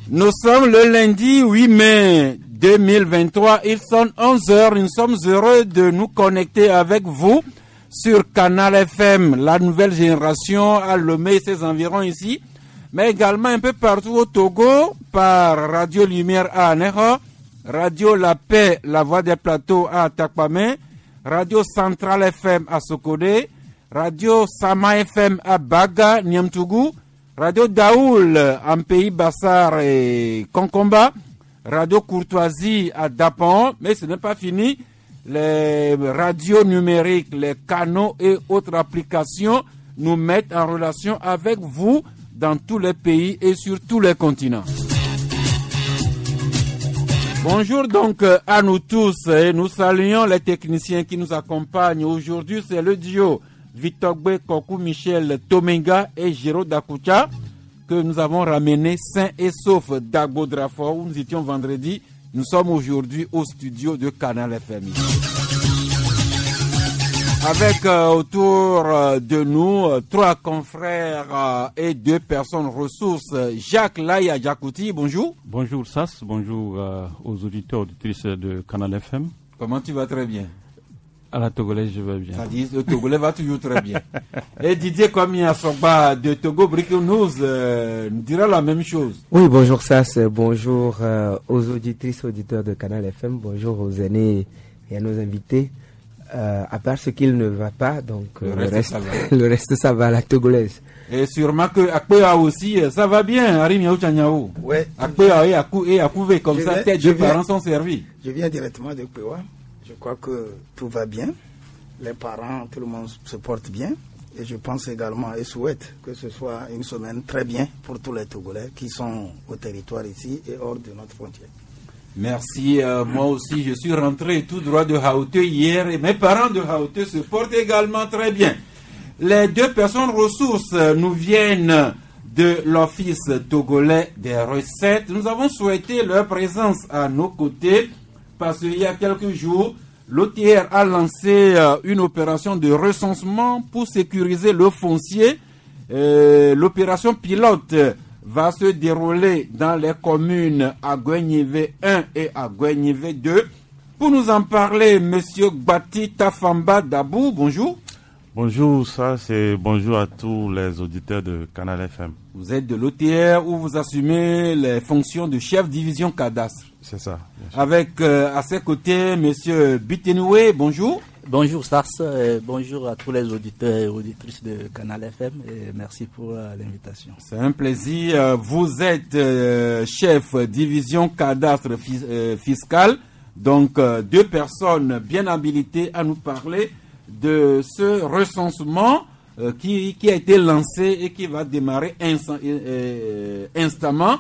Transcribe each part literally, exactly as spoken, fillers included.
Nous sommes le lundi huit mai deux mille vingt-trois, il sonne onze heures, nous sommes heureux de nous connecter avec vous sur Canal F M, la nouvelle génération à Lomé et ses environs ici, mais également un peu partout au Togo par Radio Lumière à Anéro, Radio La Paix, la voix des plateaux à Takpamé, Radio Centrale F M à Sokodé, Radio Sama F M à Baga, Niamtougou, Radio Daoul en Pays Bassar et Konkomba, Radio Courtoisie à Dapon, mais ce n'est pas fini. Les radios numériques, les canaux et autres applications nous mettent en relation avec vous dans tous les pays et sur tous les continents. Bonjour donc à nous tous et nous saluons les techniciens qui nous accompagnent. Aujourd'hui, c'est le duo Vitogbe Kokou Michel Tomenga et Jiro Dakucha que nous avons ramené sains et saufs d'Agbo Drafor où nous étions vendredi. Nous sommes aujourd'hui au studio de Canal F M. Avec euh, autour euh, de nous euh, trois confrères euh, et deux personnes ressources. Jacques Laya Jakouti, bonjour. Bonjour Sass, bonjour euh, aux auditeurs auditrices de Canal F M. Comment tu vas? Très bien. À la Togolaise, je vais bien. Ça dit, le Togolais va toujours très bien. Et Didier Kwame Asogba de Togo Breaking News euh, nous dira la même chose. Oui, bonjour Sass, bonjour euh, aux auditrices, auditeurs de Canal F M, bonjour aux aînés et à nos invités. Euh, à part ce qu'il ne va pas, donc euh, le, reste, le, reste, le reste ça va à la Togolaise. Et sûrement que Akpea aussi, ça va bien, Harim Yaou Tchanyao. Ouais. Akpea et Akou et Akouvé, comme ça, tes deux parents sont servis. Je viens directement de Kpewa. Je crois que tout va bien. Les parents, tout le monde se porte bien. Et je pense également et souhaite que ce soit une semaine très bien pour tous les Togolais qui sont au territoire ici et hors de notre frontière. Merci. Euh, moi aussi, je suis rentré tout droit de Haute hier et mes parents de Haute se portent également très bien. Les deux personnes ressources nous viennent de l'Office togolais des recettes. Nous avons souhaité leur présence à nos côtés parce qu'il y a quelques jours, l'O T R a lancé euh, une opération de recensement pour sécuriser le foncier. Euh, l'opération pilote va se dérouler dans les communes Agouenive un et Agouenive deux. Pour nous en parler, Monsieur Gbati Tafamba Dabou, bonjour. Bonjour, ça c'est bonjour à tous les auditeurs de Canal F M. Vous êtes de l'O T R où vous assumez les fonctions de chef division cadastre. C'est ça. Avec euh, à ses côtés, Monsieur Bitenoué, bonjour. Bonjour Sars, et bonjour à tous les auditeurs et auditrices de Canal F M et merci pour euh, l'invitation. C'est un plaisir. Vous êtes euh, chef division cadastre fis, euh, fiscal, donc euh, deux personnes bien habilitées à nous parler de ce recensement euh, qui, qui a été lancé et qui va démarrer instant, euh, instamment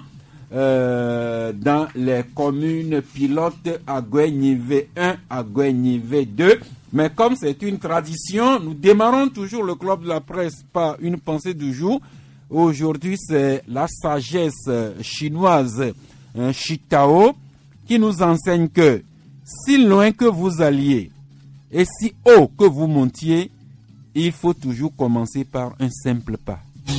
euh, dans les communes pilotes Agouenive un, Agouenive deux. Mais comme c'est une tradition, nous démarrons toujours le club de la presse par une pensée du jour. Aujourd'hui, c'est la sagesse chinoise, un Shitao, qui nous enseigne que si loin que vous alliez et si haut que vous montiez, il faut toujours commencer par un simple pas.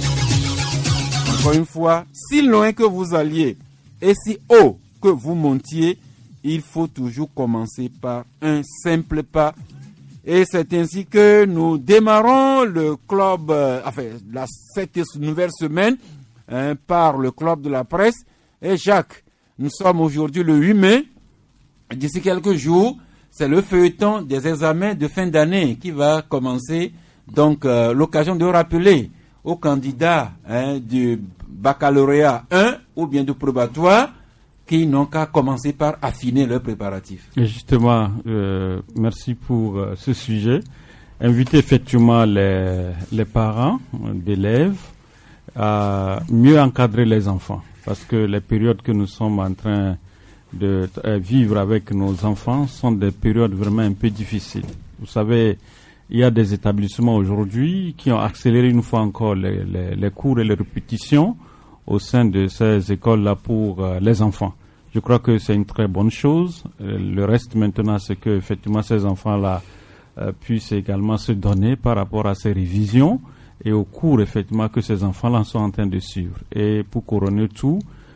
Encore une fois, si loin que vous alliez et si haut que vous montiez, il faut toujours commencer par un simple pas. Et c'est ainsi que nous démarrons le club, euh, enfin, la, cette nouvelle semaine hein, par le club de la presse. Et Jacques, nous sommes aujourd'hui le huit mai. D'ici quelques jours, c'est le feuilleton des examens de fin d'année qui va commencer. Donc, euh, l'occasion de rappeler aux candidats hein, du baccalauréat un ou bien du probatoire qui n'ont qu'à commencer par affiner leurs préparatifs. Et justement, euh, merci pour euh, ce sujet. Inviter effectivement les, les parents d'élèves à mieux encadrer les enfants. Parce que les périodes que nous sommes en train de euh, vivre avec nos enfants sont des périodes vraiment un peu difficiles. Vous savez, il y a des établissements aujourd'hui qui ont accéléré une fois encore les, les, les cours et les répétitions au sein de ces écoles-là pour euh, les enfants. Je crois que c'est une très bonne chose. Euh, le reste maintenant, c'est que effectivement ces enfants-là euh, puissent également se donner par rapport à ces révisions et aux cours effectivement que ces enfants-là sont en train de suivre. Et pour couronner tout,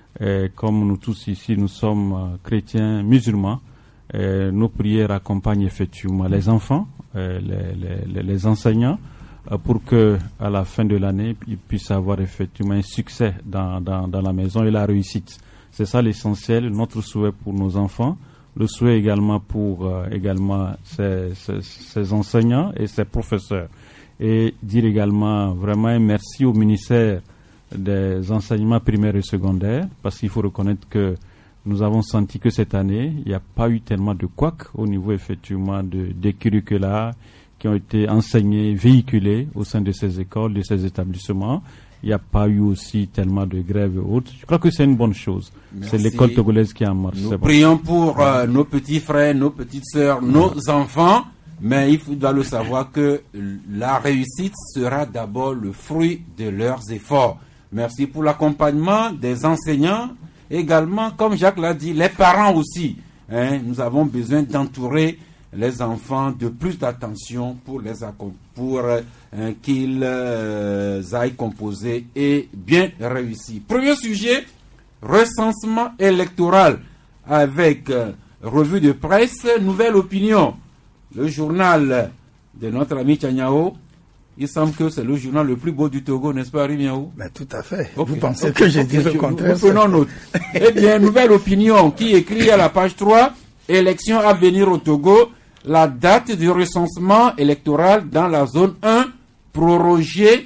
Et comme nous tous ici, nous sommes euh, chrétiens musulmans, et nos prières accompagnent effectivement les enfants, les, les, les enseignants, euh, pour que à la fin de l'année, ils puissent avoir effectivement un succès dans, dans, dans la maison et la réussite. C'est ça l'essentiel, notre souhait pour nos enfants, le souhait également pour euh, également ces, ces, ces enseignants et ces professeurs. Et dire également vraiment un merci au ministère des enseignements primaires et secondaires, parce qu'il faut reconnaître que nous avons senti que cette année, il n'y a pas eu tellement de couacs au niveau effectivement de, des curricula qui ont été enseignés, véhiculés au sein de ces écoles, de ces établissements. Il n'y a pas eu aussi tellement de grèves et autres. Je crois que c'est une bonne chose. Merci. C'est l'école togolaise qui est en marche. Nous prions bon. pour euh, nos petits frères, nos petites sœurs, nos enfants, mais il faut doit le savoir que la réussite sera d'abord le fruit de leurs efforts. Merci pour l'accompagnement des enseignants, également, comme Jacques l'a dit, les parents aussi. Hein, nous avons besoin d'entourer les enfants de plus d'attention pour les pour euh, qu'ils euh, aillent composer et bien réussir. Premier sujet, recensement électoral avec euh, revue de presse, nouvelle opinion. Le journal de notre ami Tchanyao. Il semble que c'est le journal le plus beau du Togo, n'est-ce pas, Rimiaou? Mais tout à fait. Okay. Vous pensez okay. que j'ai okay. dit le contraire? Nous prenons note. Eh bien, nouvelle opinion qui écrit à la page trois, élection à venir au Togo, la date du recensement électoral dans la zone un prorogée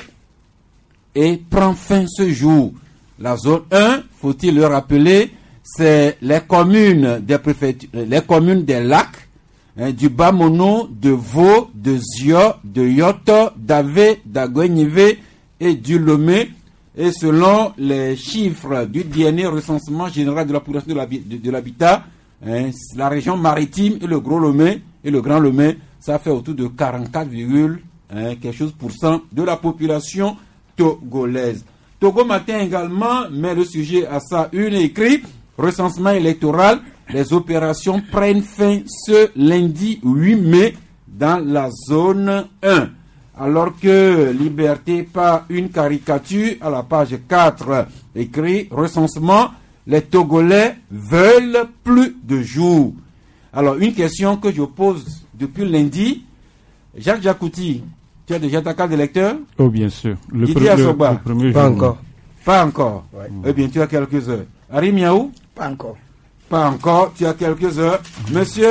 et prend fin ce jour. La zone un, faut-il le rappeler, c'est les communes des préfectures, les communes des lacs, Hein, du Bamono, de Vaux, de Zio, de Yoto, d'Ave, d'Agouenive et du Lomé. Et selon les chiffres du dernier recensement général de la population de l'habitat, hein, la région maritime et le Gros Lomé et le Grand Lomé, ça fait autour de quarante-quatre, hein, quelque chose pour cent de la population togolaise. Togo Matin également met le sujet à sa une écrit recensement électoral. Les opérations prennent fin ce lundi huit mai dans la zone un. Alors que Liberté par une caricature à la page quatre écrit recensement, les Togolais veulent plus de jours. Alors une question que je pose depuis lundi, Jacques Jacouti, tu as déjà ta carte d'électeur? Oh bien sûr. Le, pre- le, le premier Pas jour. encore. Pas encore. Ouais. Eh bien tu as quelques heures. Ari Miaou? Pas encore. Pas encore, tu as quelques heures. Monsieur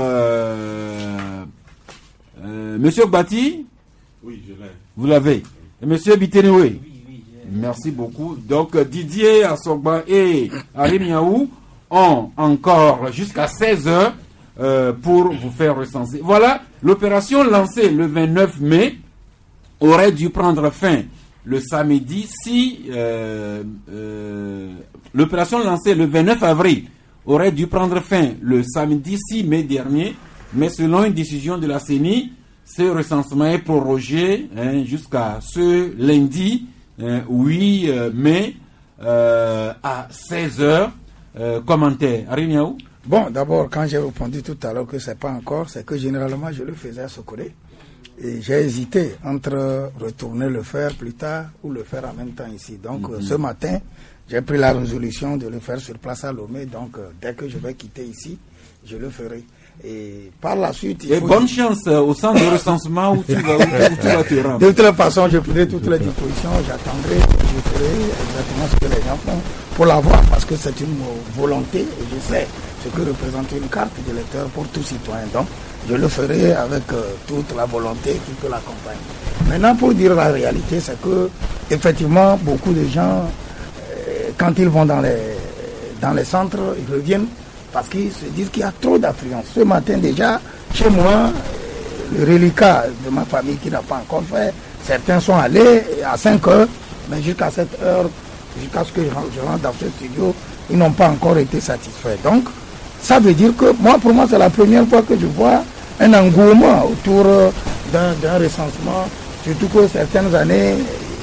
euh, euh, Monsieur Bati? Oui, je l'ai. Vous l'avez. Et Monsieur Bitenoué? Oui, oui. Merci beaucoup. Donc Didier Assogba et Ari Miaou ont encore jusqu'à seize heures euh, pour vous faire recenser. Voilà, l'opération lancée le vingt-neuf mai aurait dû prendre fin le samedi si euh, euh, l'opération lancée le vingt-neuf avril aurait dû prendre fin le samedi six mai dernier, mais selon une décision de la C E N I, ce recensement est prorogé hein, jusqu'à ce lundi hein, huit mai euh, à seize heures. Euh, commentaire. Arimiaou? Bon, d'abord, quand j'ai répondu tout à l'heure que c'est pas encore, c'est que généralement je le faisais à Sokoré. Et j'ai hésité entre retourner le faire plus tard ou le faire en même temps ici. Donc mm-hmm. euh, ce matin, j'ai pris la résolution de le faire sur place à Lomé. Donc euh, dès que je vais quitter ici, je le ferai. Et par la suite, il et faut bonne dire... chance euh, au centre de recensement où tu vas, où tu, où tu vas te rendre. De toute façon, je prendrai toutes les dispositions, j'attendrai, je ferai exactement ce que les gens font pour l'avoir, parce que c'est une volonté et je sais ce que représente une carte d'électeur pour tout citoyen. Donc, je le ferai avec euh, toute la volonté qui peut l'accompagner. Maintenant, pour dire la réalité, c'est que effectivement, beaucoup de gens, euh, quand ils vont dans les, dans les centres, ils reviennent parce qu'ils se disent qu'il y a trop d'affluence. Ce matin déjà, chez moi, le reliquat de ma famille qui n'a pas encore fait, certains sont allés à cinq heures, mais jusqu'à cette heure, jusqu'à ce que je rentre dans ce studio, ils n'ont pas encore été satisfaits. Donc, ça veut dire que moi, pour moi, c'est la première fois que je vois un engouement autour d'un, d'un recensement, surtout que certaines années,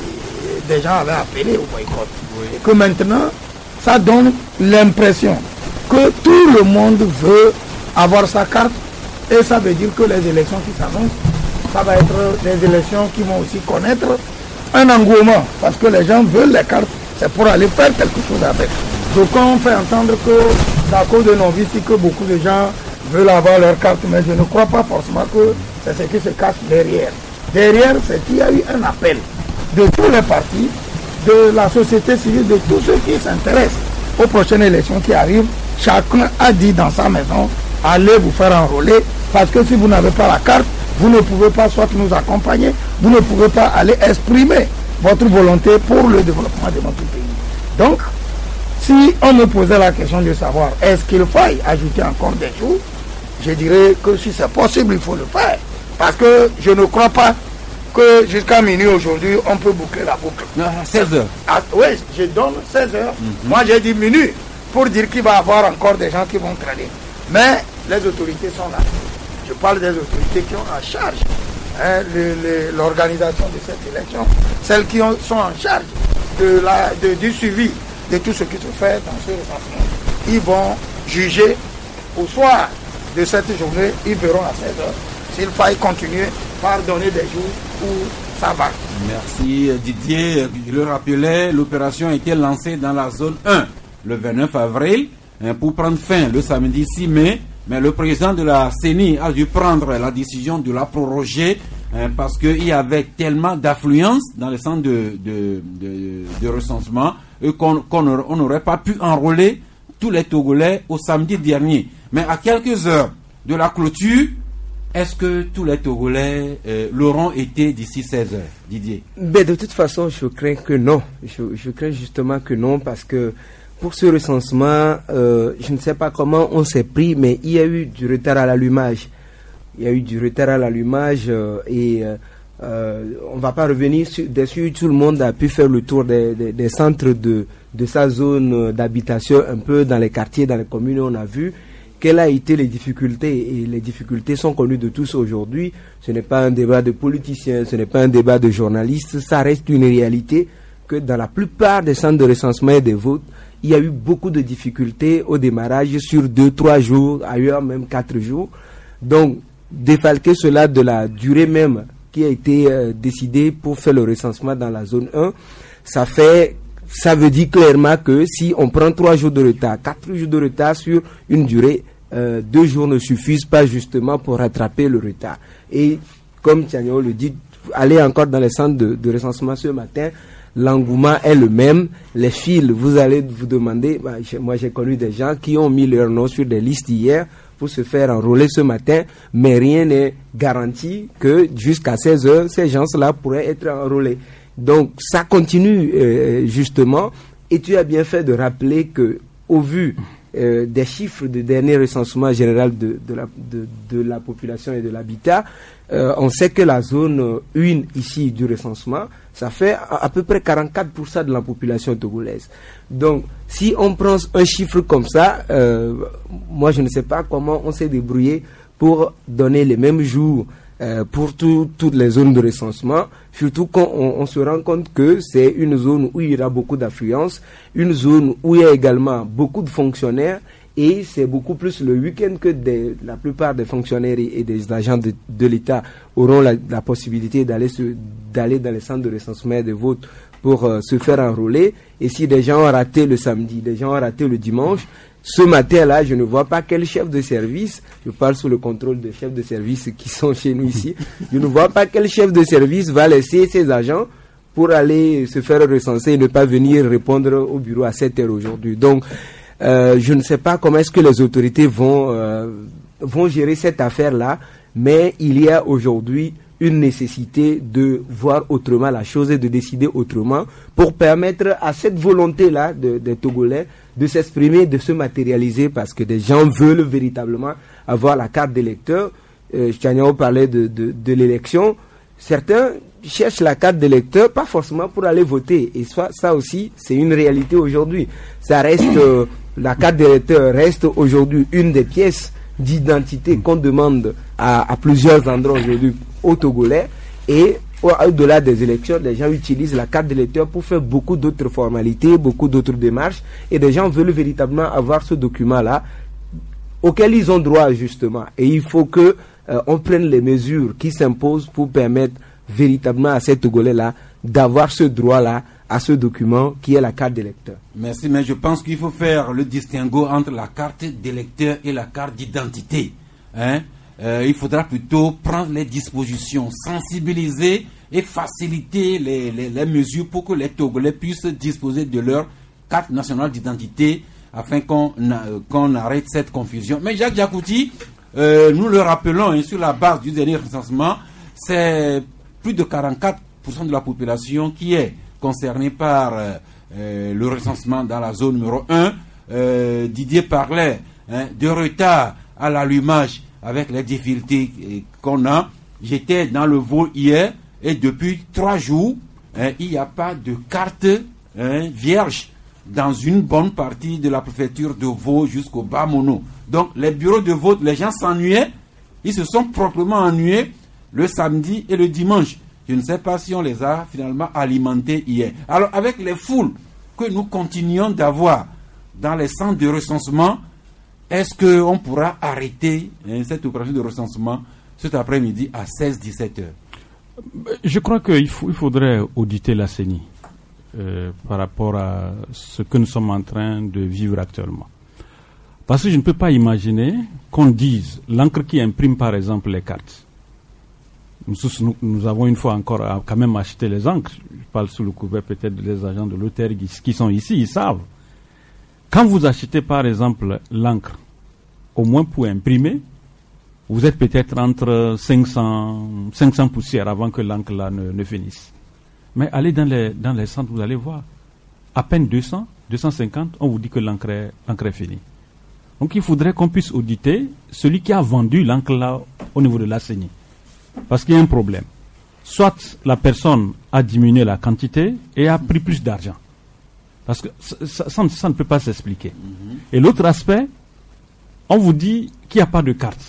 des gens avaient appelé au boycott. Oui. Et que maintenant, ça donne l'impression que tout le monde veut avoir sa carte, et ça veut dire que les élections qui s'annoncent, ça va être des élections qui vont aussi connaître un engouement, parce que les gens veulent les cartes, c'est pour aller faire quelque chose avec. Donc on fait entendre que c'est à cause de non-vies que beaucoup de gens veulent avoir leur carte, mais je ne crois pas forcément que c'est ce qui se cache derrière. Derrière, c'est qu'il y a eu un appel de tous les partis, de la société civile, de tous ceux qui s'intéressent aux prochaines élections qui arrivent. Chacun a dit dans sa maison, allez vous faire enrôler, parce que si vous n'avez pas la carte, vous ne pouvez pas soit nous accompagner, vous ne pouvez pas aller exprimer votre volonté pour le développement de notre pays. Donc, si on me posait la question de savoir est-ce qu'il faille ajouter encore des jours, je dirais que si c'est possible, il faut le faire. Parce que je ne crois pas que jusqu'à minuit aujourd'hui, on peut boucler la boucle. À seize heures. Ah, oui, je donne seize heures. Mm-hmm. Moi, j'ai dit minuit pour dire qu'il va y avoir encore des gens qui vont traîner. Mais les autorités sont là. Je parle des autorités qui ont en charge hein, le, le, l'organisation de cette élection, celles qui ont, sont en charge de la, de, du suivi de tout ce qui se fait dans ce recensement. Ils vont juger au soir de cette journée, ils verront à seize heures s'il faille continuer par donner des jours où ça va. Merci Didier. Je le rappelais, l'opération a été lancée dans la zone un le vingt-neuf avril hein, pour prendre fin le samedi six mai. Mais le président de la C E N I a dû prendre la décision de la proroger hein, parce qu'il y avait tellement d'affluence dans le centre de, de, de, de recensement et qu'on qu'on n'aurait pas pu enrôler tous les Togolais au samedi dernier. Mais à quelques heures de la clôture, est-ce que tous les Togolais euh, l'auront été d'ici seize heures, Didier? Mais de toute façon, je crains que non. Je, je crains justement que non parce que pour ce recensement, euh, je ne sais pas comment on s'est pris, mais il y a eu du retard à l'allumage. Il y a eu du retard à l'allumage euh, et euh, on ne va pas revenir sur, dessus. Tout le monde a pu faire le tour des, des, des centres de, de sa zone d'habitation, un peu dans les quartiers, dans les communes. On a vu quelles ont été les difficultés et les difficultés sont connues de tous aujourd'hui. Ce n'est pas un débat de politiciens, ce n'est pas un débat de journalistes. Ça reste une réalité que dans la plupart des centres de recensement et des votes, il y a eu beaucoup de difficultés au démarrage sur deux, trois jours, ailleurs même quatre jours. Donc, défalquer cela de la durée même qui a été euh, décidée pour faire le recensement dans la zone un, ça fait, ça veut dire clairement que si on prend trois jours de retard, quatre jours de retard sur une durée, euh, deux jours ne suffisent pas justement pour rattraper le retard. Et comme Tiagno le dit, aller encore dans les centres de, de recensement ce matin, l'engouement est le même. Les fils, vous allez vous demander, bah, moi j'ai connu des gens qui ont mis leur nom sur des listes hier pour se faire enrôler ce matin, mais rien n'est garanti que jusqu'à seize heures, ces gens-là pourraient être enrôlés. Donc ça continue euh, justement, et tu as bien fait de rappeler que au vu euh, des chiffres du dernier recensement général de, de, la, de, de la population et de l'habitat, euh, on sait que la zone un ici du recensement, ça fait à, à peu près quarante-quatre pour cent de la population togolaise. Donc si on prend un chiffre comme ça, euh, moi je ne sais pas comment on s'est débrouillé pour donner les mêmes jours Euh, pour tout, toutes les zones de recensement, surtout quand on, on se rend compte que c'est une zone où il y aura beaucoup d'affluence, une zone où il y a également beaucoup de fonctionnaires, et c'est beaucoup plus le week-end que des, la plupart des fonctionnaires et, et des agents de, de l'État auront la, la possibilité d'aller se, d'aller dans les centres de recensement et de vote pour euh, se faire enrôler. Et si des gens ont raté le samedi, des gens ont raté le dimanche, ce matin-là, je ne vois pas quel chef de service, je parle sous le contrôle des chefs de service qui sont chez nous ici, je ne vois pas quel chef de service va laisser ses agents pour aller se faire recenser et ne pas venir répondre au bureau à sept heures aujourd'hui. Donc, euh, je ne sais pas comment est-ce que les autorités vont, euh, vont gérer cette affaire-là, mais il y a aujourd'hui une nécessité de voir autrement la chose et de décider autrement pour permettre à cette volonté-là de, des Togolais de s'exprimer, de se matérialiser, parce que des gens veulent véritablement avoir la carte d'électeur. Euh, Chaniao parlait de, de, de l'élection. Certains cherchent la carte d'électeur, pas forcément pour aller voter. Et ça, ça aussi, c'est une réalité aujourd'hui. Ça reste, euh, la carte d'électeur reste aujourd'hui une des pièces d'identité qu'on demande à, à plusieurs endroits aujourd'hui aux Togolais. Et au-delà des élections, les gens utilisent la carte d'électeur pour faire beaucoup d'autres formalités, beaucoup d'autres démarches, et les gens veulent véritablement avoir ce document-là auquel ils ont droit justement. Et il faut que euh, on prenne les mesures qui s'imposent pour permettre véritablement à ces Togolais-là d'avoir ce droit-là à ce document qui est la carte d'électeur. Merci, mais je pense qu'il faut faire le distinguo entre la carte d'électeur et la carte d'identité. Hein? Euh, il faudra plutôt prendre les dispositions, sensibiliser et faciliter les, les, les mesures pour que les Togolais puissent disposer de leur carte nationale d'identité afin qu'on euh, qu'on arrête cette confusion. Mais Jacques Diakouti, euh, nous le rappelons, hein, sur la base du dernier recensement, c'est plus de quarante-quatre pour cent de la population qui est concernée par euh, euh, le recensement dans la zone numéro un. Euh, Didier parlait hein, de retard à l'allumage avec les difficultés qu'on a. J'étais dans le Vaud hier et depuis trois jours, hein, il n'y a pas de carte hein, vierge dans une bonne partie de la préfecture de Vaud jusqu'au Bas-Mono. Donc les bureaux de vote, les gens s'ennuyaient, ils se sont proprement ennuyés le samedi et le dimanche. Je ne sais pas si on les a finalement alimentés hier. Alors avec les foules que nous continuons d'avoir dans les centres de recensement, est-ce qu'on pourra arrêter hein, cette opération de recensement cet après-midi à seize à dix-sept heures? Je crois qu'il faut, il faudrait auditer la C E N I euh, par rapport à ce que nous sommes en train de vivre actuellement. Parce que je ne peux pas imaginer qu'on dise l'encre qui imprime par exemple les cartes. Nous, nous, nous avons une fois encore à, quand même acheté les encres. Je parle sous le couvert peut-être des agents de l'O T R qui, qui sont ici, ils savent. Quand vous achetez par exemple l'encre, au moins pour imprimer, vous êtes peut-être entre cinq cents poussières avant que l'encre là ne, ne finisse. Mais allez dans les, dans les centres, vous allez voir, à peine deux cents, deux cent cinquante, on vous dit que l'encre est, l'encre est finie. Donc il faudrait qu'on puisse auditer celui qui a vendu l'encre là au niveau de la C E N I. Parce qu'il y a un problème. Soit la personne a diminué la quantité et a pris plus d'argent. Parce que ça, ça, ça, ça ne peut pas s'expliquer. Mm-hmm. Et l'autre aspect, on vous dit qu'il n'y a pas de carte.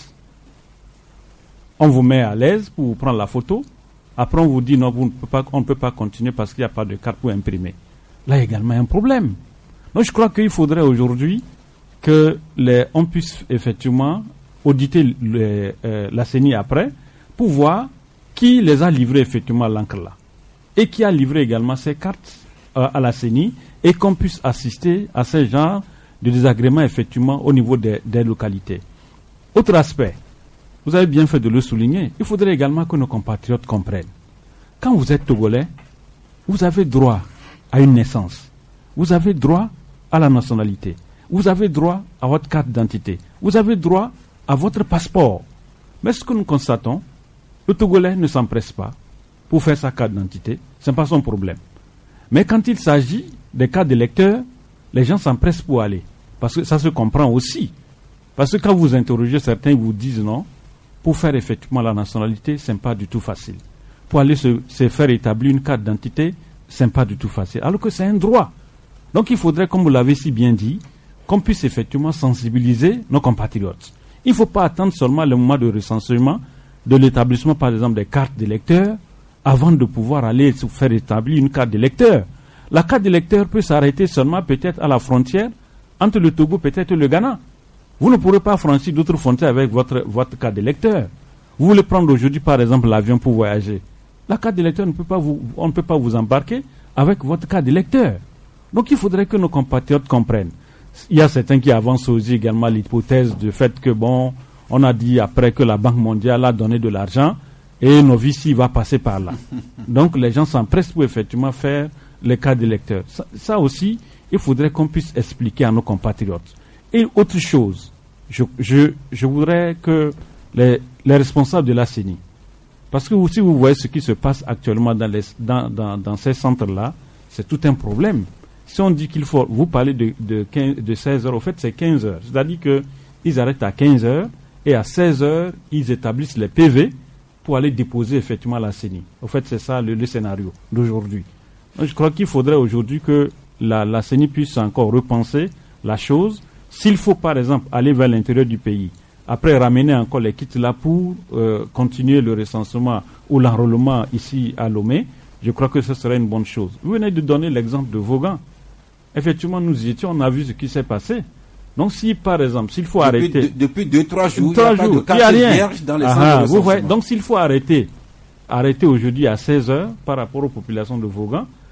On vous met à l'aise pour prendre la photo. Après, on vous dit non, vous ne pouvez pas, on ne peut pas continuer parce qu'il n'y a pas de carte pour imprimer. Là, il y a également un problème. Donc, je crois qu'il faudrait aujourd'hui que les, on puisse effectivement auditer les, euh, la C E N I après pour voir qui les a livrés effectivement l'encre là. Et qui a livré également ces cartes euh, à la C E N I et qu'on puisse assister à ces genres de désagréments effectivement au niveau des, des localités. Autre aspect, vous avez bien fait de le souligner, il faudrait également que nos compatriotes comprennent. Quand vous êtes Togolais, vous avez droit à une naissance, vous avez droit à la nationalité, vous avez droit à votre carte d'identité, vous avez droit à votre passeport. Mais ce que nous constatons, le Togolais ne s'empresse pas pour faire sa carte d'identité, ce n'est pas son problème. Mais quand il s'agit des cartes d'électeurs, les gens s'empressent pour aller. Parce que ça se comprend aussi. Parce que quand vous interrogez certains, ils vous disent non, pour faire effectivement la nationalité, ce n'est pas du tout facile. Pour aller se, se faire établir une carte d'identité, ce n'est pas du tout facile. Alors que c'est un droit. Donc il faudrait, comme vous l'avez si bien dit, qu'on puisse effectivement sensibiliser nos compatriotes. Il ne faut pas attendre seulement le moment de recensement de l'établissement, par exemple, des cartes d'électeurs, avant de pouvoir aller se faire établir une carte d'électeur. La carte d'électeur peut s'arrêter seulement peut-être à la frontière entre le Togo peut-être et le Ghana. Vous ne pourrez pas franchir d'autres frontières avec votre, votre carte d'électeur. Vous voulez prendre aujourd'hui par exemple l'avion pour voyager. La carte d'électeur ne peut pas vous, on ne peut pas vous embarquer avec votre carte d'électeur. Donc il faudrait que nos compatriotes comprennent. Il y a certains qui avancent aussi également l'hypothèse du fait que bon, on a dit après que la Banque mondiale a donné de l'argent et nos vies va passer par là. Donc les gens s'empressent pour effectivement faire les cartes d'électeurs. Ça, ça aussi, il faudrait qu'on puisse expliquer à nos compatriotes. Et autre chose, je, je, je voudrais que les, les responsables de la C E N I, parce que si vous voyez ce qui se passe actuellement dans, les, dans, dans, dans ces centres-là, c'est tout un problème. Si on dit qu'il faut, vous parlez de, de, quinze, de seize heures, au fait c'est quinze heures. C'est-à-dire qu'ils arrêtent à quinze heures et à seize heures, ils établissent les P V pour aller déposer effectivement la C E N I. Au fait, c'est ça le, le scénario d'aujourd'hui. Donc, je crois qu'il faudrait aujourd'hui que la, la C E N I puisse encore repenser la chose. S'il faut par exemple aller vers l'intérieur du pays, après ramener encore les kits là pour euh, continuer le recensement ou l'enrôlement ici à Lomé, je crois que ce serait une bonne chose. Vous venez de donner l'exemple de Vaughan. Effectivement, nous y étions, on a vu ce qui s'est passé. Donc si par exemple, s'il faut depuis, arrêter... De, depuis deux, trois jours, trois il n'y a jours, pas de carte vierge dans les centres de recensement. Donc s'il faut arrêter, arrêter aujourd'hui à seize heures par rapport aux populations de Vaughan,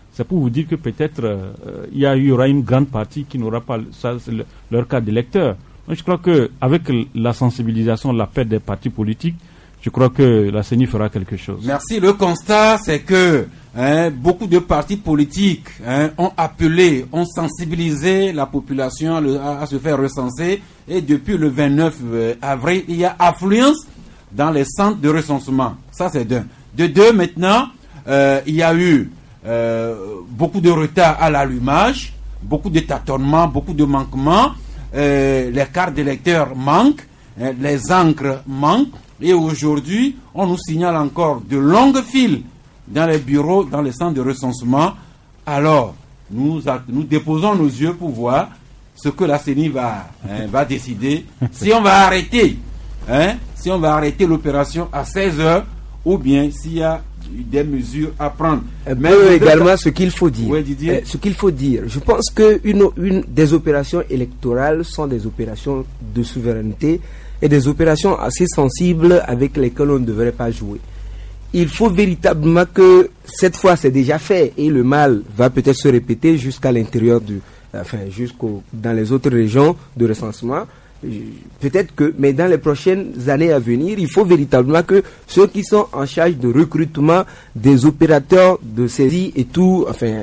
c'est pour vous dire que peut-être euh, il y, a, il y aura une grande partie qui n'aura pas ça, le, leur carte d'électeur. Je crois qu'avec la sensibilisation, l'appel des partis politiques, je crois que la C E N I fera quelque chose. Merci. Le constat, c'est que hein, beaucoup de partis politiques hein, ont appelé, ont sensibilisé la population à, le, à, à se faire recenser. Et depuis le vingt-neuf avril, il y a affluence dans les centres de recensement. Ça, c'est d'un. De deux, maintenant, euh, il y a eu euh, beaucoup de retard à l'allumage, beaucoup de tâtonnements, beaucoup de manquements. Euh, les cartes d'électeurs manquent, euh, les encres manquent. Et aujourd'hui, on nous signale encore de longues files dans les bureaux, dans les centres de recensement. Alors, nous, nous déposons nos yeux pour voir ce que la C E N I va, hein, va décider. Si on va arrêter, hein, si on va arrêter l'opération à seize heures, ou bien s'il y a des mesures à prendre. Mais également ce qu'il faut dire. Oui, Didier. Euh, ce qu'il faut dire. Je pense que une, une des opérations électorales sont des opérations de souveraineté et des opérations assez sensibles avec lesquelles on ne devrait pas jouer. Il faut véritablement que cette fois c'est déjà fait et le mal va peut-être se répéter jusqu'à l'intérieur du, enfin jusqu'au dans les autres régions de recensement. Peut-être que, mais dans les prochaines années à venir, il faut véritablement que ceux qui sont en charge de recrutement des opérateurs de saisie et tout, enfin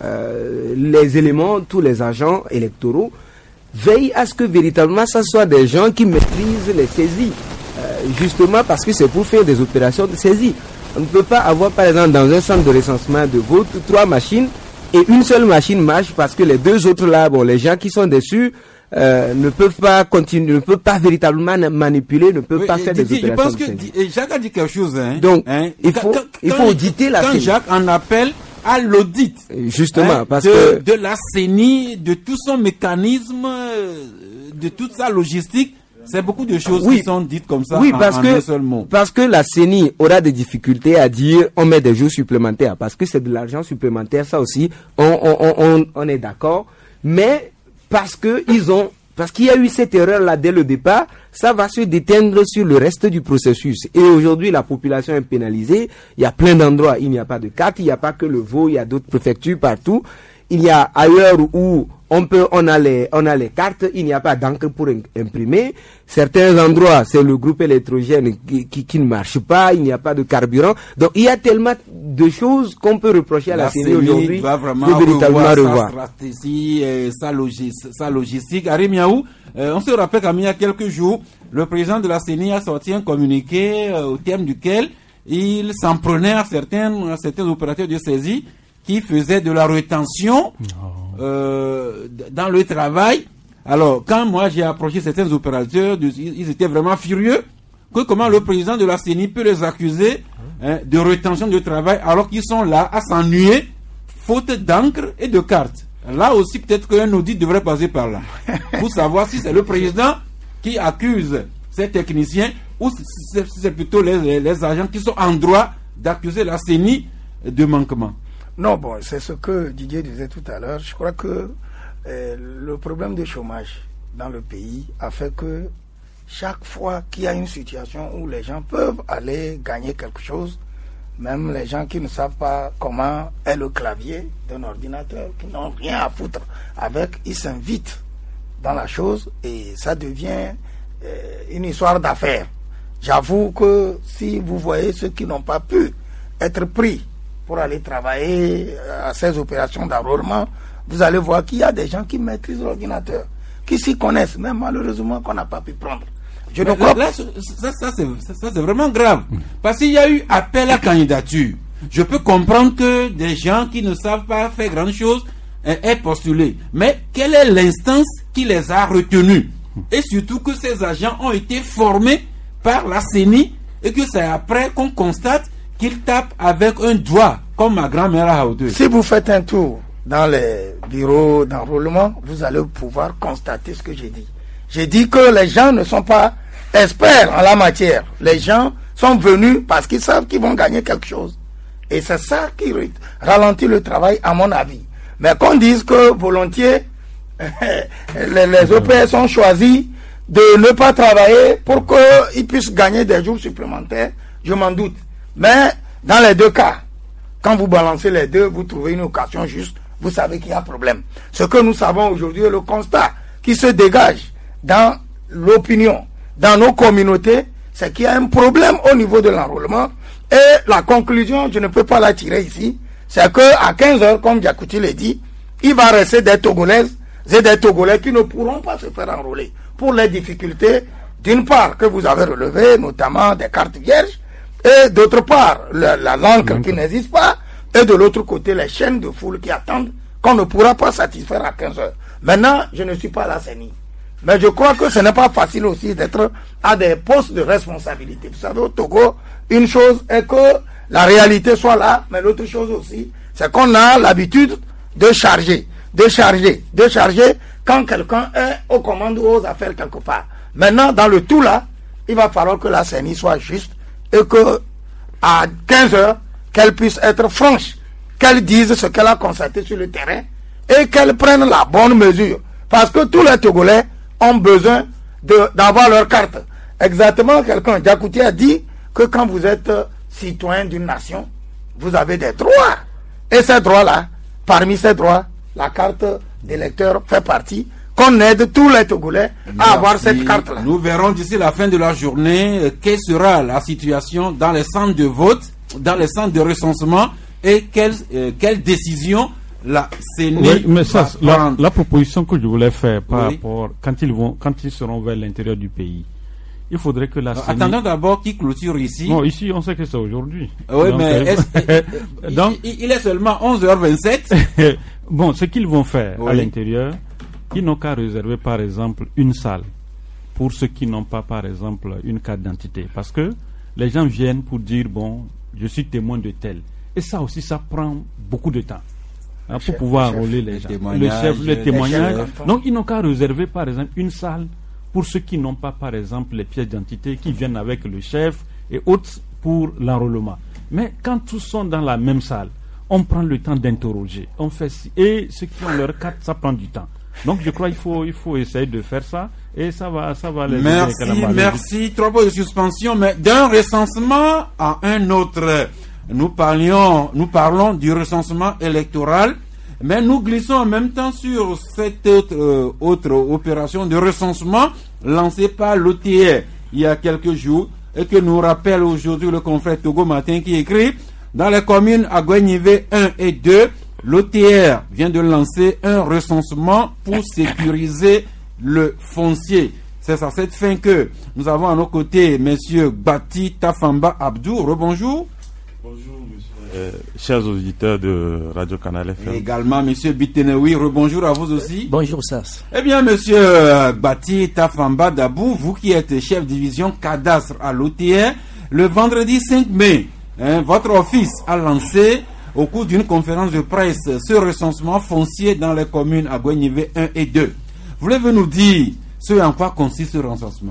euh, les éléments, tous les agents électoraux veillent à ce que véritablement ça soit des gens qui maîtrisent les saisies, euh, justement parce que c'est pour faire des opérations de saisie. On ne peut pas avoir par exemple dans un centre de recensement de vote trois machines et une seule machine marche parce que les deux autres là, bon, les gens qui sont dessus euh, ne peuvent pas continuer, ne peuvent pas véritablement manipuler, ne peuvent oui, pas faire Didier, des opérations je pense de que saisie. Jacques a dit quelque chose. Hein, Donc, hein, il faut, quand, il faut quand, auditer la quand C E N I. Jacques en appelle à l'audit justement hein, parce de, que de la C E N I, de tout son mécanisme, de toute sa logistique, c'est beaucoup de choses oui, qui sont dites comme ça oui, en, parce en que, un seul mot. Parce que la C E N I aura des difficultés à dire on met des jours supplémentaires parce que c'est de l'argent supplémentaire, ça aussi on, on, on, on est d'accord, mais parce que ils ont Parce qu'il y a eu cette erreur-là dès le départ, ça va se déteindre sur le reste du processus. Et aujourd'hui, la population est pénalisée. Il y a plein d'endroits, il n'y a pas de carte, il n'y a pas que le Vaud, il y a d'autres préfectures partout. Il y a ailleurs où on peut, on a les, on a les cartes, il n'y a pas d'encre pour imprimer. Certains endroits, c'est le groupe électrogène qui, qui, qui ne marche pas, il n'y a pas de carburant. Donc, il y a tellement de choses qu'on peut reprocher à la, la C E N I aujourd'hui. Doit vraiment revoir, revoir sa stratégie, et sa, logis, sa logistique. Arim Yaou, euh, on se rappelle qu'il y a quelques jours, le président de la C E N I a sorti un communiqué euh, au terme duquel il s'en prenait à certains, à certains opérateurs de saisie qui faisaient de la rétention euh, dans le travail. Alors, quand moi j'ai approché certains opérateurs, ils étaient vraiment furieux que comment le président de la C E N I peut les accuser hein, de rétention de travail alors qu'ils sont là à s'ennuyer, faute d'encre et de cartes. Là aussi, peut-être qu'un audit devrait passer par là pour savoir si c'est le président qui accuse ces techniciens ou si c'est plutôt les, les agents qui sont en droit d'accuser la C E N I de manquement. Non, bon, c'est ce que Didier disait tout à l'heure. Je crois que euh, le problème de chômage dans le pays a fait que chaque fois qu'il y a une situation où les gens peuvent aller gagner quelque chose, même les gens qui ne savent pas comment est le clavier d'un ordinateur, qui n'ont rien à foutre avec, ils s'invitent dans la chose et ça devient euh, une histoire d'affaires. J'avoue que si vous voyez ceux qui n'ont pas pu être pris pour aller travailler à ces opérations d'enrôlement, vous allez voir qu'il y a des gens qui maîtrisent l'ordinateur, qui s'y connaissent, mais malheureusement qu'on n'a pas pu prendre. Je ne crois là, ça, ça, ça, c'est, ça, ça c'est vraiment grave. Parce qu'il y a eu appel à candidature. Je peux comprendre que des gens qui ne savent pas faire grand chose aient postulé. Mais quelle est l'instance qui les a retenus? Et surtout que ces agents ont été formés par la C E N I et que c'est après qu'on constate qu'ils tapent avec un doigt, comme ma grand-mère a au deux. Si vous faites un tour dans les bureaux d'enrôlement, vous allez pouvoir constater ce que j'ai dit. J'ai dit que les gens ne sont pas experts en la matière. Les gens sont venus parce qu'ils savent qu'ils vont gagner quelque chose. Et c'est ça qui ralentit le travail, à mon avis. Mais qu'on dise que volontiers, les, les O P S ont choisi de ne pas travailler pour qu'ils puissent gagner des jours supplémentaires, je m'en doute. Mais dans les deux cas, Quand vous balancez les deux, vous trouvez une occasion juste, vous savez qu'il y a problème. Ce que nous savons aujourd'hui, le constat qui se dégage dans l'opinion, dans nos communautés, c'est qu'il y a un problème au niveau de l'enrôlement. Et la conclusion, je ne peux pas la tirer ici, c'est qu'à quinze heures, comme Diakouty l'a dit, il va rester des Togolaises et des Togolais qui ne pourront pas se faire enrôler pour les difficultés, d'une part, que vous avez relevées, notamment des cartes vierges, et d'autre part, la, la langue qui n'existe pas, et de l'autre côté, les chaînes de foule qui attendent qu'on ne pourra pas satisfaire à quinze heures. Maintenant, je ne suis pas la C E N I. Mais je crois que ce n'est pas facile aussi d'être à des postes de responsabilité. Vous savez, au Togo, une chose est que la réalité soit là, mais l'autre chose aussi, c'est qu'on a l'habitude de charger, de charger, de charger quand quelqu'un est aux commandes ou aux affaires quelque part. Maintenant, dans le tout là, il va falloir que la C E N I soit juste et que à quinze heures, qu'elle puisse être franche, qu'elle dise ce qu'elle a constaté sur le terrain et qu'elle prenne la bonne mesure. Parce que tous les Togolais ont besoin de, d'avoir leur carte. Exactement, quelqu'un, Diakouty a dit que quand vous êtes citoyen d'une nation, vous avez des droits. Et ces droits-là, parmi ces droits, la carte d'électeur fait partie, qu'on aide tous les Togolais Merci. à avoir cette carte-là. Nous verrons d'ici la fin de la journée euh, quelle sera la situation dans les centres de vote, dans les centres de recensement et quelle, euh, quelle décision la C E N I Oui, mais ça, va la, prendre. la proposition que je voulais faire par Oui. rapport, quand ils vont, quand ils seront vers l'intérieur du pays, il faudrait que la Euh, C E N I... Attendons d'abord qui clôture ici. Non, ici, on sait que c'est aujourd'hui. Oui, Donc, mais euh, est-ce- il, donc, il- il est seulement onze heures vingt-sept. bon, ce qu'ils vont faire Oui. à l'intérieur, ils n'ont qu'à réserver, par exemple, une salle pour ceux qui n'ont pas, par exemple, une carte d'identité. Parce que les gens viennent pour dire, bon, je suis témoin de tel. Et ça aussi, ça prend beaucoup de temps hein, pour chef, pouvoir le enrôler chef, les les gens. témoignages, Le chef, les les témoignages. chefs. Donc, ils n'ont qu'à réserver, par exemple, une salle pour ceux qui n'ont pas, par exemple, les pièces d'identité, qui viennent avec le chef et autres pour l'enrôlement. Mais quand tous sont dans la même salle, on prend le temps d'interroger. On fait ci. Et ceux qui ont leur carte, ça prend du temps. Donc, je crois qu'il faut, il faut essayer de faire ça et ça va, ça va les aider Merci, également. merci. Trois points de suspension, mais d'un recensement à un autre. Nous parlions, nous parlons du recensement électoral, mais nous glissons en même temps sur cette autre, euh, autre opération de recensement lancée par l'O T R il y a quelques jours et que nous rappelle aujourd'hui le confrère Togo Matin qui écrit dans les communes à Gouenivé un et deux, l'O T R vient de lancer un recensement pour sécuriser le foncier. C'est à cette fin que nous avons à nos côtés messieurs Bati Tafamba Abdou. Rebonjour. Bonjour, monsieur. Euh, chers auditeurs de Radio Canal F M. Et également monsieur Bitenewi. Rebonjour à vous aussi. Bonjour Sas. Eh bien, monsieur euh, Bati Tafamba Dabou, vous qui êtes chef division cadastre à l'O T R, le vendredi cinq mai, hein, votre office a lancé au cours d'une conférence de presse ce recensement foncier dans les communes à Gouenivé un et deux. Voulez-vous nous dire ce en quoi consiste ce recensement?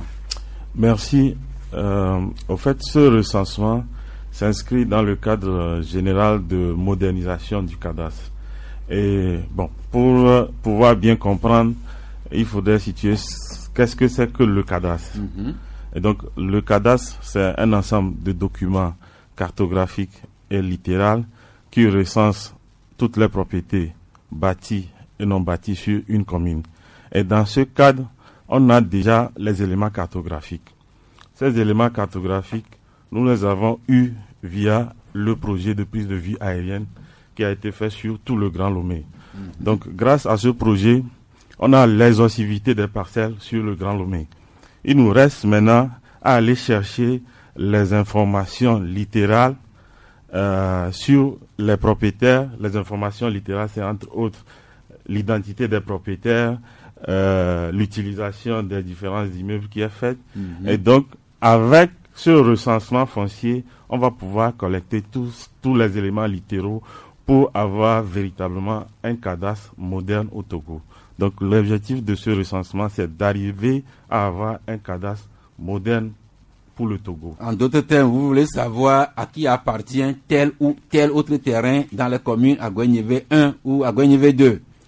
Merci. Euh, au fait, ce recensement s'inscrit dans le cadre général de modernisation du cadastre. Et bon, pour euh, pouvoir bien comprendre, il faudrait situer s- qu'est-ce que c'est que le cadastre. Mhm. Et donc, le cadastre, c'est un ensemble de documents cartographiques et littérales qui recense toutes les propriétés bâties et non bâties sur une commune. Et dans ce cadre, on a déjà les éléments cartographiques. Ces éléments cartographiques, nous les avons eus via le projet de prise de vue aérienne qui a été fait sur tout le Grand Lomé. Mmh. Donc, grâce à ce projet, on a l'exhaustivité des parcelles sur le Grand Lomé. Il nous reste maintenant à aller chercher les informations littérales euh, sur les propriétaires. Les informations littérales, c'est entre autres l'identité des propriétaires, euh, l'utilisation des différents immeubles qui est faite. Mmh. Et donc, avec ce recensement foncier, on va pouvoir collecter tous, tous les éléments littéraux pour avoir véritablement un cadastre moderne au Togo. Donc l'objectif de ce recensement, c'est d'arriver à avoir un cadastre moderne pour le Togo. En d'autres termes, vous voulez savoir à qui appartient tel ou tel autre terrain dans les communes à Gouenivé un ou à Gouenivé deux.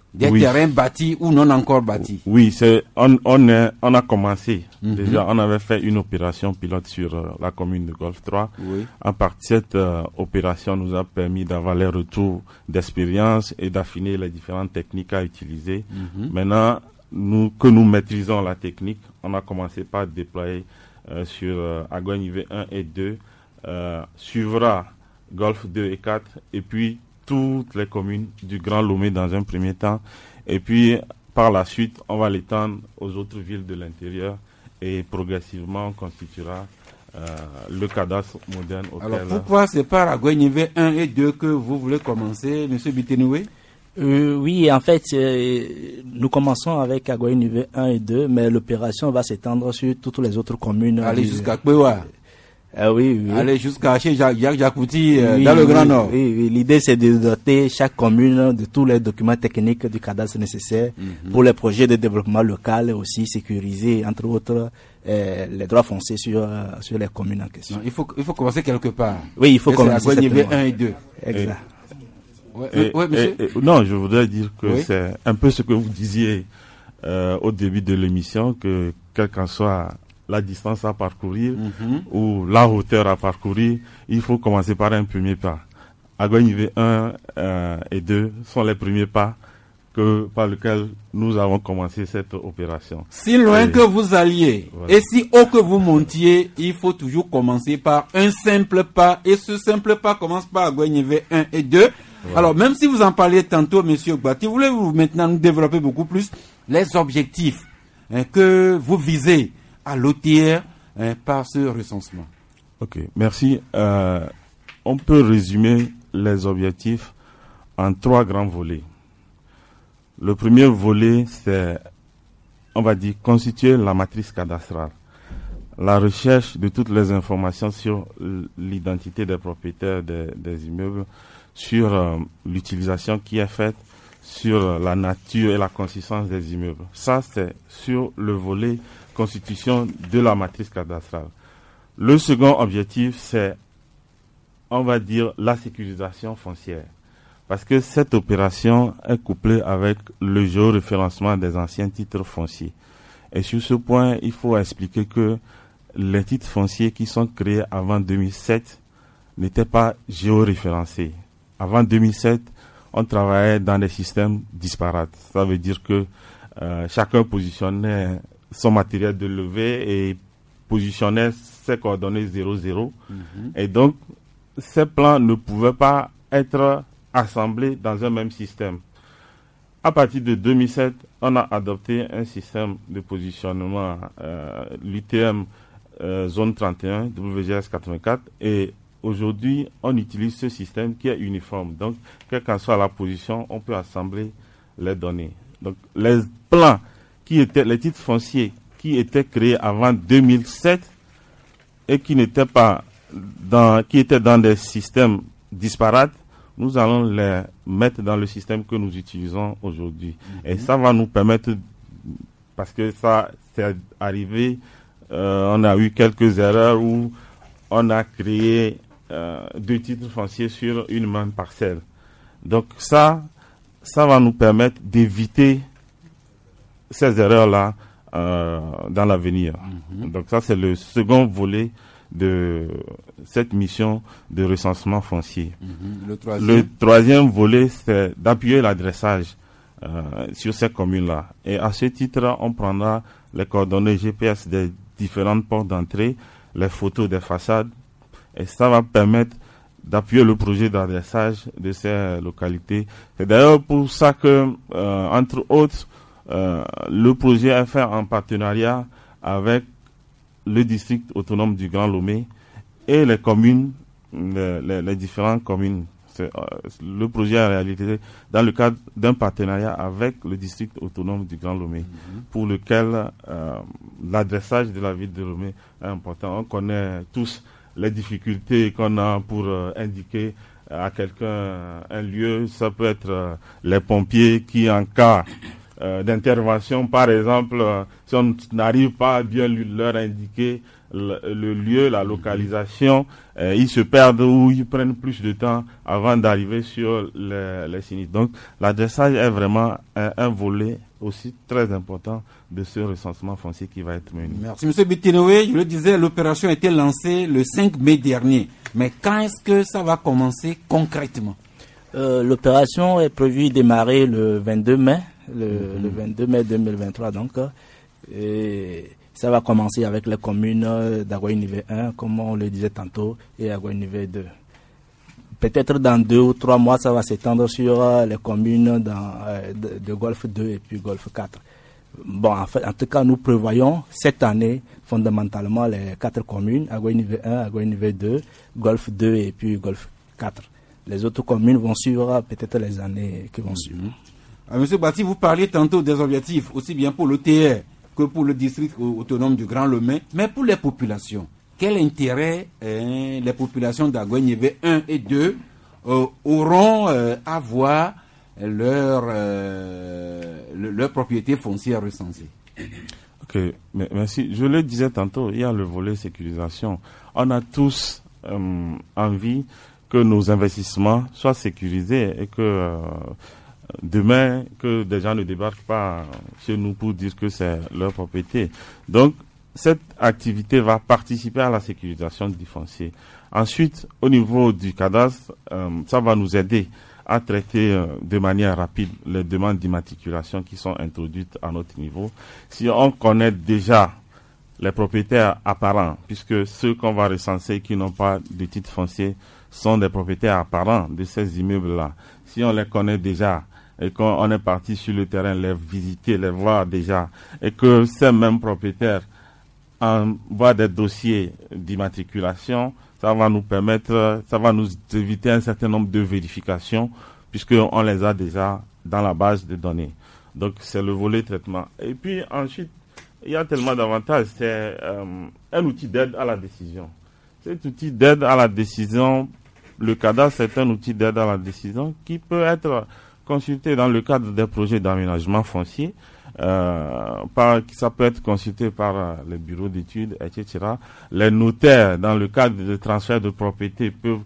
Des oui. terrains bâtis ou non encore bâtis? Oui, c'est, on, on, est, on a commencé. Mm-hmm. Déjà, on avait fait une opération pilote sur euh, la commune de Golfe trois. Oui. En partie, cette euh, opération nous a permis d'avoir les retours d'expérience et d'affiner les différentes techniques à utiliser. Mm-hmm. Maintenant, nous, que nous maîtrisons la technique, on a commencé par déployer euh, sur euh, Agoignivé un et deux, euh, suivra Golfe deux et quatre, et puis toutes les communes du Grand Lomé dans un premier temps. Et puis, par la suite, on va l'étendre aux autres villes de l'intérieur et progressivement, on constituera euh, le cadastre moderne auquel... Alors, pourquoi c'est par Agoignivé un et deux que vous voulez commencer, M. Bitenoué? Euh, oui, en fait, euh, nous commençons avec Agoignivé un et deux, mais l'opération va s'étendre sur toutes les autres communes. Aller du... jusqu'à Kwewa. Euh, oui, oui. Aller jusqu'à chez Jacques Jacouti, euh, oui, dans le oui, Grand Nord. Oui, oui. L'idée, c'est de doter chaque commune de tous les documents techniques du cadastre nécessaires mm-hmm. pour les projets de développement local et aussi sécuriser, entre autres, euh, les droits fonciers sur, euh, sur les communes en question. Non, il faut, il faut commencer quelque part. Oui, il faut et commencer. Agoignivé un et deux. Exact. Et, ouais, et, ouais, monsieur. Et, et, non, je voudrais dire que oui. c'est un peu ce que vous disiez euh, au début de l'émission, que quel qu'en soit la distance à parcourir mm-hmm. ou la hauteur à parcourir, il faut commencer par un premier pas. Agoignivé un euh, et deux sont les premiers pas que, par lesquels nous avons commencé cette opération. Si loin et, que vous alliez voilà. et si haut que vous montiez, il faut toujours commencer par un simple pas, et ce simple pas commence par Agoignivé un et deux. Voilà. Alors, même si vous en parliez tantôt, monsieur Gbati, voulez-vous maintenant nous développer beaucoup plus les objectifs hein, que vous visez à l'O T R hein, par ce recensement? Ok, merci. Euh, on peut résumer les objectifs en trois grands volets. Le premier volet, c'est, on va dire, constituer la matrice cadastrale. La recherche de toutes les informations sur l'identité des propriétaires des, des immeubles, sur euh, l'utilisation qui est faite, sur la nature et la consistance des immeubles. Ça, c'est sur le volet constitution de la matrice cadastrale. Le second objectif, c'est, on va dire, la sécurisation foncière. Parce que cette opération est couplée avec le géoréférencement des anciens titres fonciers. Et sur ce point, il faut expliquer que les titres fonciers qui sont créés avant deux mille sept n'étaient pas géoréférencés. Avant deux mille sept, on travaillait dans des systèmes disparates. Ça veut dire que euh, chacun positionnait son matériel de levée et positionnait ses coordonnées zéro zéro. Mm-hmm. Et donc, ces plans ne pouvaient pas être assemblés dans un même système. À partir de deux mille sept, on a adopté un système de positionnement, euh, l'U T M euh, zone trente et un, W G S quatre-vingt-quatre, et aujourd'hui, on utilise ce système qui est uniforme. Donc, quelle qu'en soit la position, on peut assembler les données. Donc, les plans qui étaient, les titres fonciers qui étaient créés avant deux mille sept et qui n'étaient pas dans, qui étaient dans des systèmes disparates, nous allons les mettre dans le système que nous utilisons aujourd'hui. Mm-hmm. Et ça va nous permettre, parce que ça, c'est arrivé, euh, on a eu quelques erreurs où on a créé euh, deux titres fonciers sur une même parcelle. Donc ça, ça va nous permettre d'éviter ces erreurs-là euh, dans l'avenir. Mm-hmm. Donc ça, c'est le second volet de cette mission de recensement foncier. Mm-hmm. Le troisième, le troisième volet, c'est d'appuyer l'adressage euh, sur ces communes-là. Et à ce titre, on prendra les coordonnées G P S des différentes portes d'entrée, les photos des façades, et ça va permettre d'appuyer le projet d'adressage de ces localités. C'est d'ailleurs pour ça que, euh, entre autres, euh, le projet est fait en partenariat avec le district autonome du Grand Lomé et les communes, les, les, les différentes communes. C'est, euh, le projet est réalisé dans le cadre d'un partenariat avec le district autonome du Grand Lomé, mm-hmm. pour lequel euh, l'adressage de la ville de Lomé est important. On connaît tous les difficultés qu'on a pour euh, indiquer à quelqu'un un lieu. Ça peut être euh, les pompiers qui, en cas euh, d'intervention. Par exemple, euh, si on n'arrive pas à bien leur indiquer le, le lieu, la localisation, euh, ils se perdent ou ils prennent plus de temps avant d'arriver sur les, les sinistres. Donc, l'adressage est vraiment un, un volet aussi très important de ce recensement foncier qui va être mené. Merci. Monsieur Bitinoé, je le disais, l'opération a été lancée le cinq mai dernier. Mais quand est-ce que ça va commencer concrètement? euh, L'opération est prévue démarrer le vingt-deux mai, le, mm-hmm. le vingt-deux mai deux mille vingt-trois donc. Et ça va commencer avec les communes d'Aguaïnivé un, comme on le disait tantôt, et Aguaïnivé deux. Peut-être dans deux ou trois mois, ça va s'étendre sur euh, les communes dans, euh, de, de Golfe deux et puis Golfe quatre. Bon, en fait, en tout cas, nous prévoyons cette année, fondamentalement, les quatre communes, Aguaïnivé un, Aguaïnivé deux, Golfe deux et puis Golfe quatre. Les autres communes vont suivre peut-être les années qui vont suivre. Mm-hmm. Euh, Monsieur Bati, vous parliez tantôt des objectifs, aussi bien pour l'O T R que pour le district autonome du Grand Lomé, mais pour les populations. Quel intérêt euh, les populations d'Aguaïnivé un et deux euh, auront euh, à voir leur, euh, le, leur propriété foncière recensée? Ok, mais, merci. Je le disais tantôt, il y a le volet sécurisation. On a tous euh, envie que nos investissements soient sécurisés et que euh, demain, que des gens ne débarquent pas chez nous pour dire que c'est leur propriété. Donc, cette activité va participer à la sécurisation du foncier. Ensuite, au niveau du cadastre, euh, ça va nous aider à traiter euh, de manière rapide les demandes d'immatriculation qui sont introduites à notre niveau. Si on connaît déjà les propriétaires apparents, puisque ceux qu'on va recenser qui n'ont pas de titre foncier sont des propriétaires apparents de ces immeubles-là. Si on les connaît déjà et qu'on est parti sur le terrain, les visiter, les voir déjà, et que ces mêmes propriétaires envoient des dossiers d'immatriculation, ça va nous permettre, ça va nous éviter un certain nombre de vérifications, puisqu'on les a déjà dans la base de données. Donc, c'est le volet traitement. Et puis, ensuite, il y a tellement d'avantages. C'est euh, un outil d'aide à la décision. Cet outil d'aide à la décision, le cadastre, c'est un outil d'aide à la décision qui peut être consulté dans le cadre des projets d'aménagement foncier. Euh, par, ça peut être consulté par euh, les bureaux d'études, et cetera. Les notaires, dans le cadre de transfert de propriété, peuvent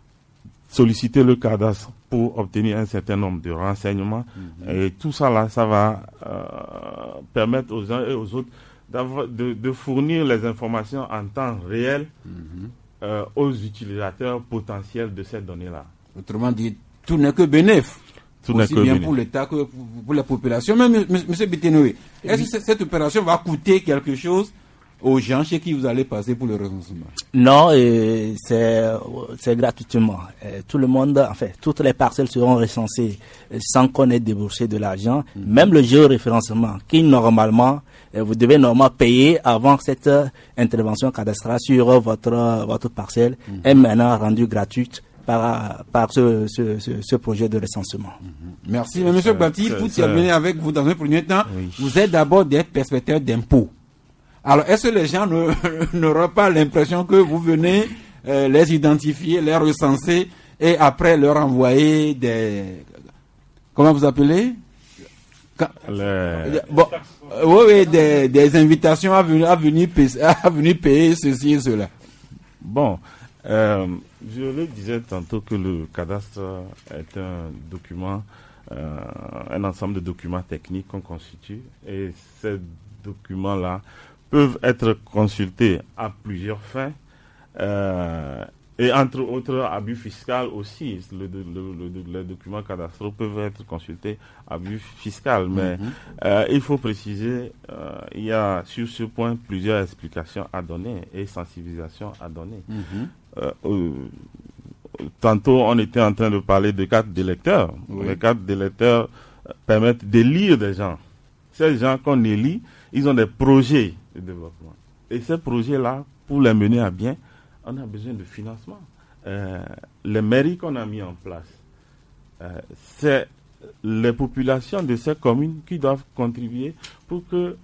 solliciter le cadastre pour obtenir un certain nombre de renseignements. Mmh. Et tout ça, là, ça va euh, permettre aux uns et aux autres de, de fournir les informations en temps réel mmh. euh, aux utilisateurs potentiels de ces données-là. Autrement dit, tout n'est que bénéfice. Tout aussi bien bénéf. Pour l'État que pour, pour la population. Mais M. Bitinoé, est-ce que cette opération va coûter quelque chose aux gens chez qui vous allez passer pour le recensement? Non, et c'est, c'est gratuitement. Et tout le monde, enfin, toutes les parcelles seront recensées sans qu'on ait déboursé de l'argent. Mm-hmm. Même le géoréférencement, qui normalement, vous devez normalement payer avant cette intervention cadastrale sur votre, votre parcelle, mm-hmm. est maintenant rendue gratuite par, par ce, ce, ce, ce projet de recensement. Mm-hmm. Merci. Mais Monsieur Bati, pour terminer avec vous dans un premier temps, oui. Vous êtes d'abord des perspecteurs d'impôts. Alors, est-ce que les gens ne, n'auront pas l'impression que vous venez euh, les identifier, les recenser et après leur envoyer des... Comment vous appelez? Quand... Les... Bon, euh, oui, oui, des, des invitations à venir, à, venir payer, à venir payer ceci et cela. Bon, euh, je le disais tantôt que le cadastre est un document, euh, un ensemble de documents techniques qu'on constitue et ces documents-là peuvent être consultés à plusieurs fins euh, et entre autres abus fiscal aussi. Le, le, le, le, les documents cadastraux peuvent être consultés à but fiscal, mais mm-hmm. euh, il faut préciser, euh, il y a sur ce point plusieurs explications à donner et sensibilisations à donner. Mm-hmm. Euh, euh, tantôt on était en train de parler de cartes d'électeurs. Oui. Les cartes d'électeurs permettent d'élire des gens. Ces gens qu'on élit, ils ont des projets de développement. Et ces projets-là, pour les mener à bien, on a besoin de financement. Euh, les mairies qu'on a mis en place, euh, c'est les populations de ces communes qui doivent contribuer pour que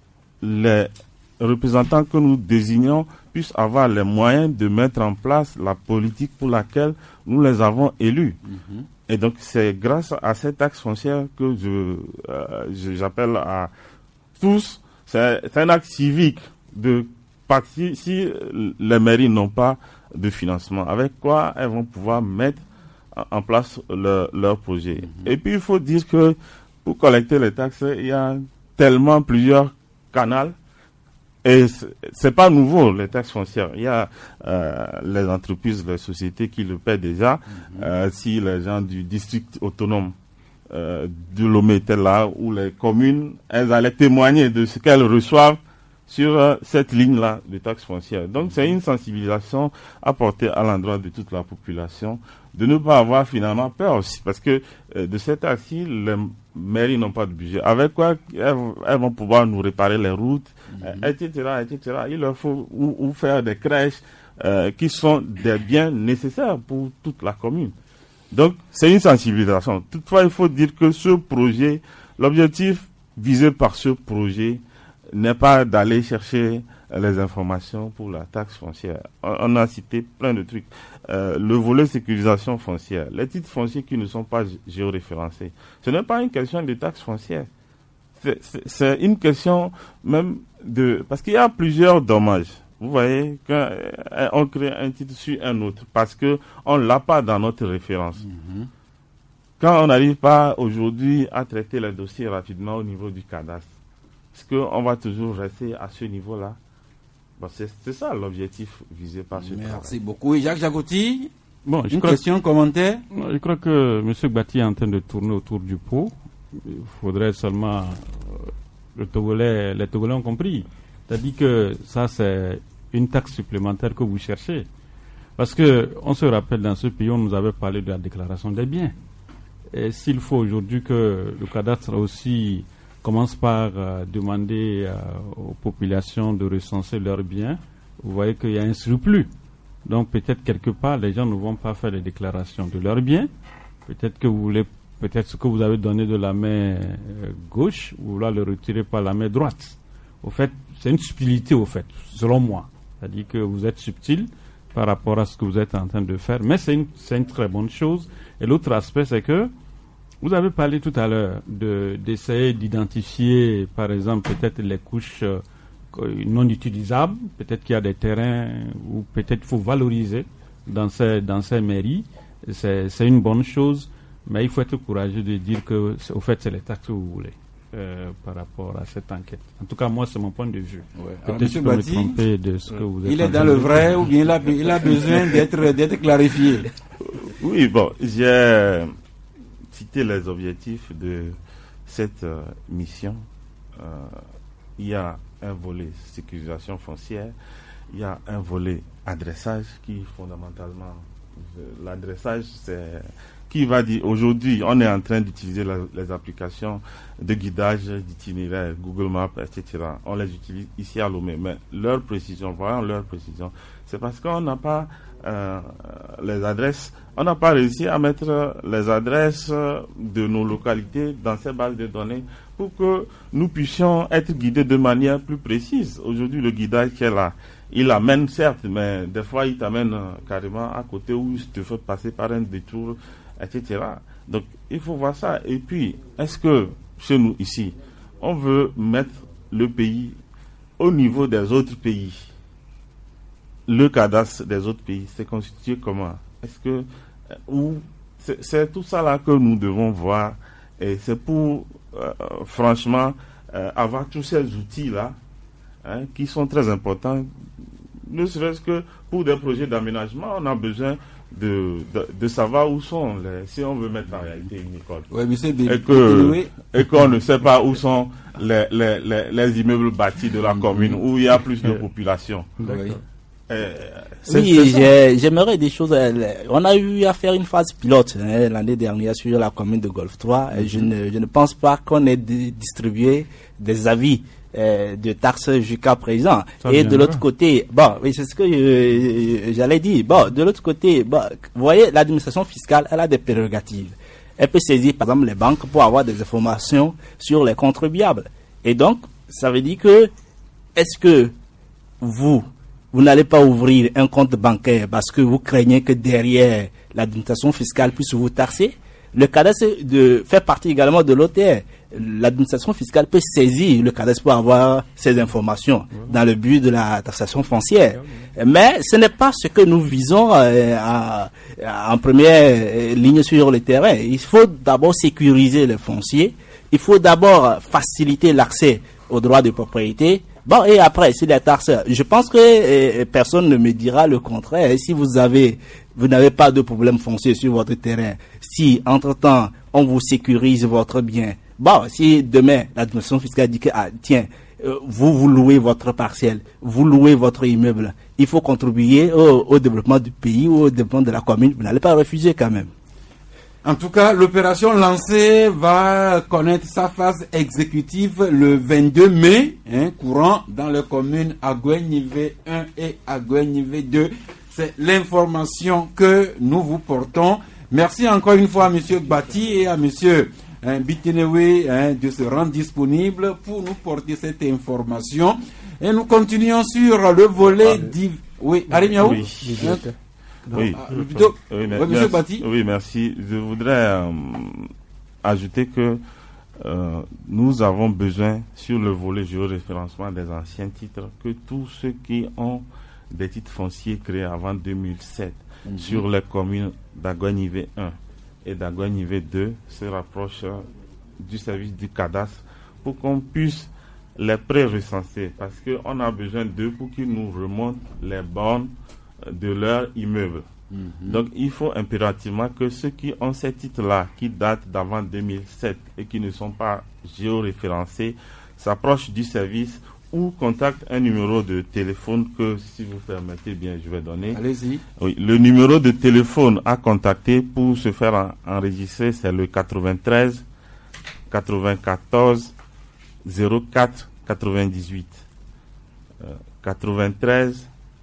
les représentants que nous désignons puissent avoir les moyens de mettre en place la politique pour laquelle nous les avons élus. Mm-hmm. Et donc, c'est grâce à cette taxe foncière que je, euh, je j'appelle à tous, c'est, c'est un acte civique de partir, si les mairies n'ont pas de financement, avec quoi elles vont pouvoir mettre en place leur, leur projet. Mm-hmm. Et puis, il faut dire que pour collecter les taxes, il y a tellement plusieurs canaux. Et c'est pas nouveau, les taxes foncières. Il y a euh, les entreprises, les sociétés qui le paient déjà. Mm-hmm. Euh, si les gens du district autonome euh, de Lomé étaient là, ou les communes, elles allaient témoigner de ce qu'elles reçoivent sur euh, cette ligne-là de taxes foncières. Donc, c'est une sensibilisation apportée à l'endroit de toute la population, de ne pas avoir finalement peur aussi, parce que euh, de cette taxe-ci, les mairies n'ont pas de budget. Avec quoi elles, elles vont pouvoir nous réparer les routes, mm-hmm. euh, et cetera, et cetera. Il leur faut ou, ou faire des crèches euh, qui sont des biens nécessaires pour toute la commune. Donc, c'est une sensibilisation. Toutefois, il faut dire que ce projet, l'objectif visé par ce projet n'est pas d'aller chercher les informations pour la taxe foncière. On, on a cité plein de trucs. Euh, le volet sécurisation foncière, les titres fonciers qui ne sont pas géoréférencés, ce n'est pas une question de taxe foncière. C'est, c'est, c'est une question même de... Parce qu'il y a plusieurs dommages. Vous voyez, quand on crée un titre sur un autre, parce que on l'a pas dans notre référence. Mm-hmm. Quand on n'arrive pas aujourd'hui à traiter les dossiers rapidement au niveau du cadastre, est-ce qu'on va toujours rester à ce niveau-là? Bon, c'est, c'est ça l'objectif visé par ce travail. Merci beaucoup. Et Jacques Jacoti, bon, une question, commentaire? Je crois que M. Gbati est en train de tourner autour du pot. Il faudrait seulement... Le Togolais, les Togolais ont compris. C'est-à-dire que ça, c'est une taxe supplémentaire que vous cherchez. Parce que on se rappelle, dans ce pays, on nous avait parlé de la déclaration des biens. Et s'il faut aujourd'hui que le cadastre aussi commence par euh, demander euh, aux populations de recenser leurs biens, vous voyez qu'il y a un surplus. Donc peut-être quelque part, les gens ne vont pas faire les déclarations de leurs biens. Peut-être que vous voulez, peut-être ce que vous avez donné de la main euh, gauche, vous voulez le retirer par la main droite. Au fait, c'est une subtilité, au fait, selon moi. C'est-à-dire que vous êtes subtil par rapport à ce que vous êtes en train de faire, mais c'est une, c'est une très bonne chose. Et l'autre aspect, c'est que vous avez parlé tout à l'heure de, d'essayer d'identifier, par exemple, peut-être les couches euh, non utilisables. Peut-être qu'il y a des terrains où peut-être il faut valoriser dans ces, dans ces mairies. C'est, c'est une bonne chose, mais il faut être courageux de dire que, au fait, c'est les taxes que vous voulez euh, par rapport à cette enquête. En tout cas, moi, c'est mon point de vue. Ouais. Peut-être que je peux me tromper de ce que vous êtes. Il est dans le vrai ou bien il a, il a besoin d'être, d'être clarifié? Oui, bon, j'ai citer les objectifs de cette euh, mission. Euh, il y a un volet sécurisation foncière, il y a un volet adressage qui fondamentalement, je, l'adressage c'est qui va dire aujourd'hui on est en train d'utiliser la, les applications de guidage d'itinéraire, Google Maps, et cetera. On les utilise ici à Lomé, mais leur précision, voyons leur précision, c'est parce qu'on n'a pas Euh, les adresses, on n'a pas réussi à mettre les adresses de nos localités dans ces bases de données pour que nous puissions être guidés de manière plus précise. Aujourd'hui, le guidage qui est là, il amène certes, mais des fois il t'amène carrément à côté où il te fait passer par un détour, et cetera. Donc il faut voir ça. Et puis, est-ce que chez nous ici, on veut mettre le pays au niveau des autres pays? Le cadastre des autres pays, c'est constitué comment? Est-ce que ou c'est, c'est tout ça là que nous devons voir, et c'est pour euh, franchement euh, avoir tous ces outils là hein, qui sont très importants. Ne serait-ce que pour des projets d'aménagement, on a besoin de, de, de savoir où sont les, si on veut mettre en réalité une école. Ouais, mais c'est des, et que et qu'on ne sait pas où sont les, les, les, les immeubles bâtis de la commune où il y a plus de population. Oui. Euh, oui, j'ai, j'aimerais des choses. On a eu à faire une phase pilote hein, l'année dernière sur la commune de Golfe trois. Mm-hmm. Je ne, je ne pense pas qu'on ait d- distribué des avis euh, de taxes jusqu'à présent. Ça Et de l'autre bien. côté, bon, oui, c'est ce que euh, j'allais dire. Bon, de l'autre côté, bon, vous voyez, l'administration fiscale, elle a des prérogatives. Elle peut saisir, par exemple, les banques pour avoir des informations sur les contribuables. Et donc, ça veut dire que, est-ce que vous Vous n'allez pas ouvrir un compte bancaire parce que vous craignez que derrière l'administration fiscale puisse vous taxer. Le cadastre de, fait partie également de l'O T R. L'administration fiscale peut saisir le cadastre pour avoir ces informations dans le but de la taxation foncière. Mais ce n'est pas ce que nous visons euh, à, à, en première ligne sur le terrain. Il faut d'abord sécuriser le foncier. Il faut d'abord faciliter l'accès aux droits de propriété. Bon, et après, si les taxes, je pense que euh, personne ne me dira le contraire. Si vous avez, vous n'avez pas de problème foncier sur votre terrain, si entre-temps, on vous sécurise votre bien, bon, si demain, l'administration fiscale dit que, ah, tiens, euh, vous, vous louez votre parcelle, vous louez votre immeuble, il faut contribuer au, au développement du pays ou au développement de la commune, vous n'allez pas refuser quand même. En tout cas, l'opération lancée va connaître sa phase exécutive le vingt-deux mai, hein, courant dans les communes Agoué-Nivé un et Agoué-Nivé deux. C'est l'information que nous vous portons. Merci encore une fois à M. Bati et à M. Hein, Bitenewe hein, de se rendre disponible pour nous porter cette information. Et nous continuons sur le volet... Ah, div... Oui, Arimiaou oui. Hein? Oui. Ah, oui, plutôt... oui, mais, oui, M. merci, Bati. Oui, merci. Je voudrais euh, ajouter que euh, nous avons besoin, sur le volet géoréférencement des anciens titres, que tous ceux qui ont des titres fonciers créés avant deux mille sept mm-hmm. sur les communes d'Agoué-Nivé un et d'Agoué-Nivé deux se rapprochent euh, du service du cadastre pour qu'on puisse les pré-recenser, parce qu'on a besoin d'eux pour qu'ils nous remontent les bornes de leur immeuble. Mm-hmm. Donc il faut impérativement que ceux qui ont ces titres-là, qui datent d'avant deux mille sept et qui ne sont pas géoréférencés, s'approchent du service ou contactent un numéro de téléphone que, si vous permettez bien, je vais donner. Allez-y. Oui, le numéro de téléphone à contacter pour se faire en, enregistrer, c'est le quatre-vingt-treize quatre-vingt-quatorze zéro quatre quatre-vingt-dix-huit. Euh, quatre-vingt-treize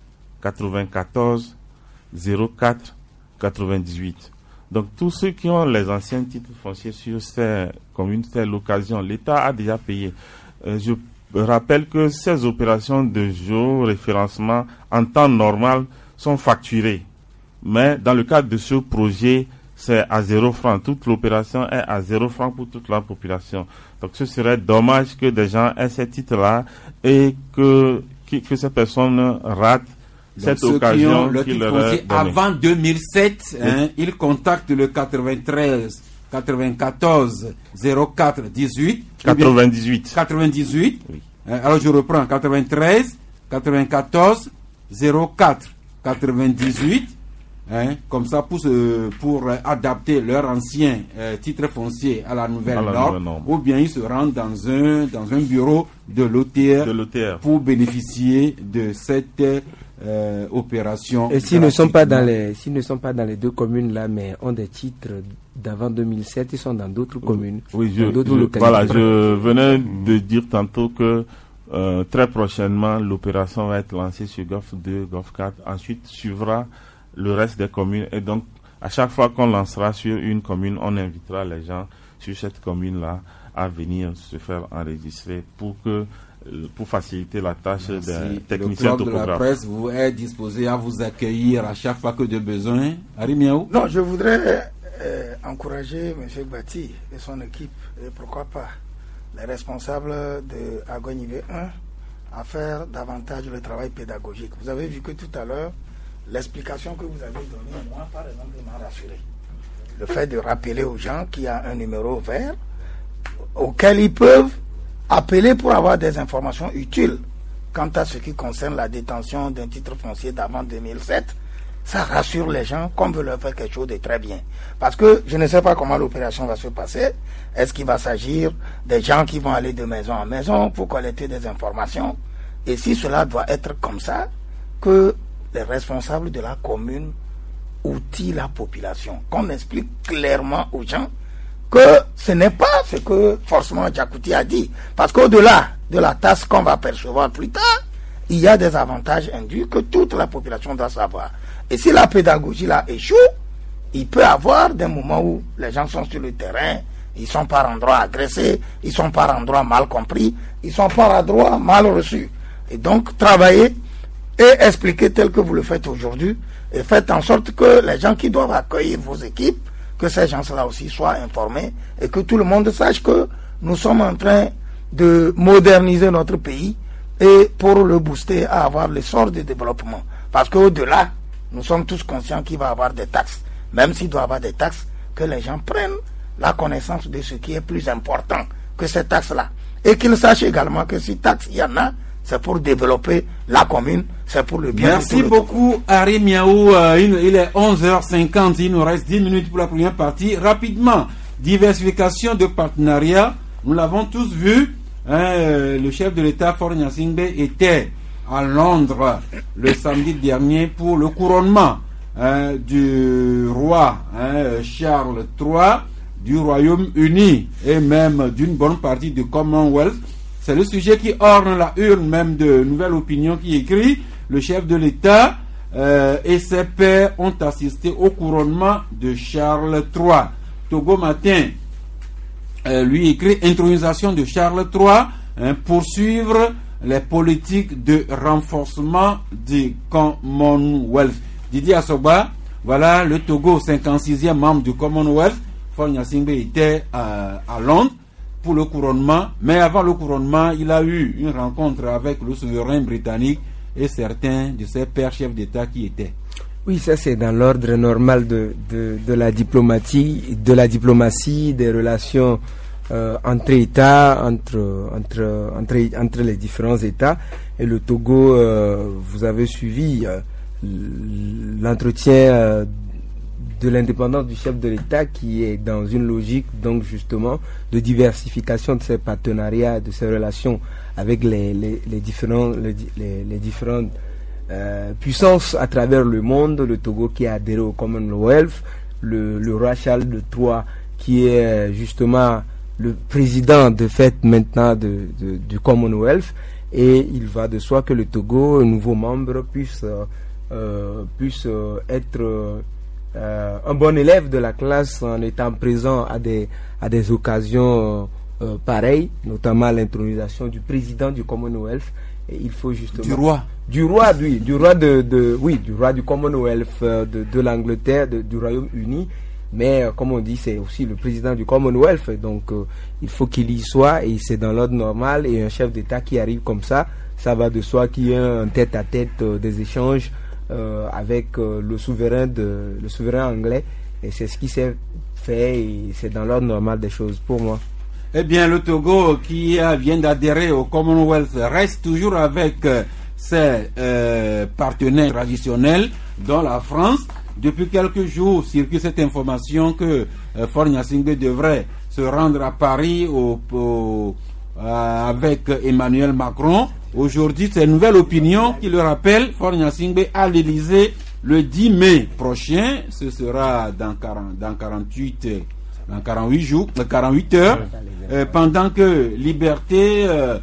quatre-vingt-quatorze zéro quatre quatre-vingt-dix-huit. Donc tous ceux qui ont les anciens titres fonciers sur ces communes, c'est l'occasion. L'État a déjà payé. Euh, je rappelle que ces opérations de géoréférencement en temps normal sont facturées. Mais dans le cadre de ce projet, c'est à zéro franc. Toute l'opération est à zéro franc pour toute la population. Donc ce serait dommage que des gens aient ces titres-là et que, que, que ces personnes ratent cette donc, occasion ceux qui ont le titre foncier avant deux mille sept, hein, oui. Ils contactent le quatre-vingt-treize quatre-vingt-quatorze zéro quatre dix-huit. quatre-vingt-dix-huit. quatre-vingt-dix-huit. Oui. Alors je reprends quatre-vingt-treize quatre-vingt-quatorze zéro quatre quatre-vingt-dix-huit. Hein, comme ça pour, se, pour euh, adapter leur ancien euh, titre foncier à la nouvelle, à la norme, nouvelle norme, ou bien ils se rendent dans un, dans un bureau de l'O T R pour bénéficier de cette euh, opération. Et s'ils ne sont pas dans les, s'ils ne sont pas dans les deux communes là, mais ont des titres d'avant deux mille sept, ils sont dans d'autres communes. Oui, je, je, voilà, je venais de dire tantôt que euh, très prochainement l'opération va être lancée sur Golfe deux, Golfe quatre. Ensuite suivra le reste des communes, et donc à chaque fois qu'on lancera sur une commune, on invitera les gens sur cette commune-là à venir se faire enregistrer pour que pour faciliter la tâche Merci. Des techniciens topographes. Le club de la presse vous est disposé à vous accueillir à chaque fois que de besoin. Arimiaou? Non, je voudrais euh, encourager M. Bati et son équipe, et pourquoi pas les responsables de Agoué-Nivé un à faire davantage le travail pédagogique. Vous avez vu que tout à l'heure, l'explication que vous avez donnée, moi, par exemple, m'a rassuré. Le fait de rappeler aux gens qu'il y a un numéro vert auquel ils peuvent appeler pour avoir des informations utiles quant à ce qui concerne la détention d'un titre foncier d'avant deux mille sept. Ça rassure les gens qu'on veut leur faire quelque chose de très bien. Parce que je ne sais pas comment l'opération va se passer. Est-ce qu'il va s'agir des gens qui vont aller de maison en maison pour collecter des informations? Et si cela doit être comme ça, que les responsables de la commune outillent la population, qu'on explique clairement aux gens que ce n'est pas ce que forcément Djakouti a dit, parce qu'au-delà de la taxe qu'on va percevoir plus tard, il y a des avantages induits que toute la population doit savoir. Et si la pédagogie là échoue, il peut y avoir des moments où les gens sont sur le terrain, ils sont par endroits agressés, ils sont par endroits mal compris, ils sont par endroits mal reçus. Et donc travailler et expliquer tel que vous le faites aujourd'hui, et faites en sorte que les gens qui doivent accueillir vos équipes que ces gens-là aussi soient informés et que tout le monde sache que nous sommes en train de moderniser notre pays et pour le booster à avoir l'essor de développement. Parce qu'au-delà, nous sommes tous conscients qu'il va y avoir des taxes. Même s'il doit y avoir des taxes, que les gens prennent la connaissance de ce qui est plus important que ces taxes-là. Et qu'ils sachent également que si taxes il y en a, c'est pour développer la commune, c'est pour le bien. Merci beaucoup, Harry Miaou. Euh, il est onze heures cinquante, il nous reste dix minutes pour la première partie. Rapidement, diversification de partenariats. Nous l'avons tous vu. Hein, le chef de l'État, Faure Gnassingbé, était à Londres le samedi dernier pour le couronnement hein, du roi hein, Charles trois du Royaume-Uni et même d'une bonne partie du Commonwealth. C'est le sujet qui orne la une même de Nouvelle Opinion qui écrit « Le chef de l'État euh, et ses pairs ont assisté au couronnement de Charles trois. Togo Matin euh, lui écrit « Intronisation de Charles trois hein, poursuivre les politiques de renforcement du Commonwealth. » Didier Assoba, voilà le Togo, cinquante-sixième membre du Commonwealth. Faure Gnassingbé était euh, à Londres pour le couronnement, mais avant le couronnement, il a eu une rencontre avec le souverain britannique et certains de ses pairs chefs d'État qui étaient. Oui, ça c'est dans l'ordre normal de, de, de la diplomatie, de la diplomatie, des relations euh, entre États, entre, entre, entre, entre les différents États. Et le Togo, euh, vous avez suivi euh, l'entretien euh, de l'indépendance du chef de l'État qui est dans une logique donc justement de diversification de ses partenariats, de ses relations avec les, les, les, différents, les, les, les différentes euh, puissances à travers le monde. Le Togo qui a adhéré au Commonwealth, le, le roi Charles trois qui est justement le président de fait maintenant de, de, du Commonwealth, et il va de soi que le Togo, un nouveau membre, puisse, euh, puisse euh, être euh, Euh, un bon élève de la classe en étant présent à des, à des occasions euh, pareilles, notamment l'intronisation du président du Commonwealth. Et il faut justement... Du roi Du roi, oui, du roi de, de oui, du roi du Commonwealth, euh, de, de l'Angleterre, de, du Royaume-Uni. Mais euh, comme on dit, c'est aussi le président du Commonwealth, donc euh, il faut qu'il y soit, et c'est dans l'ordre normal. Et un chef d'État qui arrive comme ça, ça va de soi qu'il y ait un tête-à-tête, euh, des échanges Euh, avec euh, le souverain de le souverain anglais, et c'est ce qui s'est fait et c'est dans l'ordre normal des choses pour moi. Eh bien, le Togo qui euh, vient d'adhérer au Commonwealth reste toujours avec euh, ses euh, partenaires traditionnels, dont la France. Depuis quelques jours circule cette information que euh, Faure Gnassingbé devrait se rendre à Paris au, au, euh, avec Emmanuel Macron. Aujourd'hui, c'est Nouvelle Opinion qui le rappelle, Faure Gnassingbé à l'Élysée le dix mai prochain. Ce sera dans, quarante, dans, quarante-huit, dans quarante-huit jours, quarante-huit heures, euh, pendant que Liberté euh,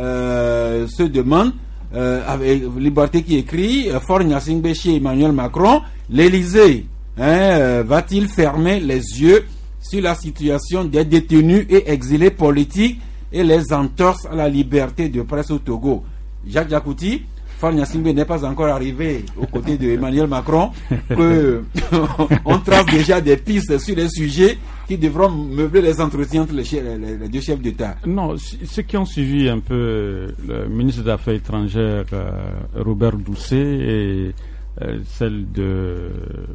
euh, se demande, euh, avec Liberté qui écrit, euh, Faure Gnassingbé chez Emmanuel Macron, l'Élysée hein, euh, va-t-il fermer les yeux sur la situation des détenus et exilés politiques et les entorses à la liberté de presse au Togo? Jacques Jakouti, Faure Gnassingbé n'est pas encore arrivé aux côtés de Emmanuel Macron, que on trace déjà des pistes sur les sujets qui devront meubler les entretiens entre les, les, les deux chefs d'État. Non, ceux qui ont suivi un peu le ministre des Affaires étrangères euh, Robert Doucet et euh, celle de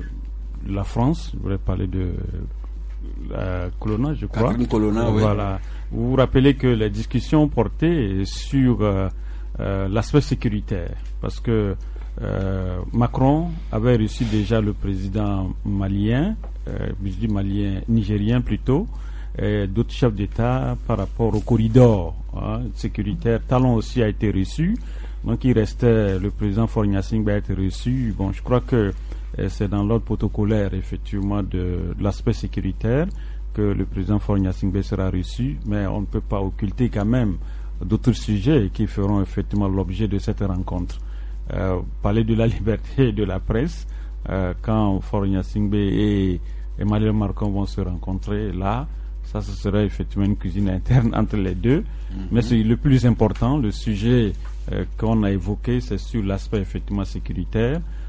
la France, je voudrais parler de la Colonna, je crois. Catherine Colonna, oui. Voilà. Vous vous rappelez que les discussions portaient sur euh, euh, l'aspect sécuritaire, parce que euh, Macron avait reçu déjà le président malien, euh, je dis malien, nigérien plutôt, et d'autres chefs d'État par rapport au corridor hein, sécuritaire. Talon aussi a été reçu, donc il restait le président Faure Gnassingbé a été reçu. Bon, je crois que euh, c'est dans l'ordre protocolaire effectivement de, de l'aspect sécuritaire que le président Faure Gnassingbé sera reçu, mais on ne peut pas occulter quand même d'autres sujets qui feront effectivement l'objet de cette rencontre. Euh, parler de la liberté de la presse, euh, quand Faure Gnassingbé et Emmanuel Macron vont se rencontrer là, ça ce serait effectivement une cuisine interne entre les deux. Mm-hmm. Mais c'est le plus important, le sujet euh, qu'on a évoqué, c'est sur l'aspect effectivement sécuritaire.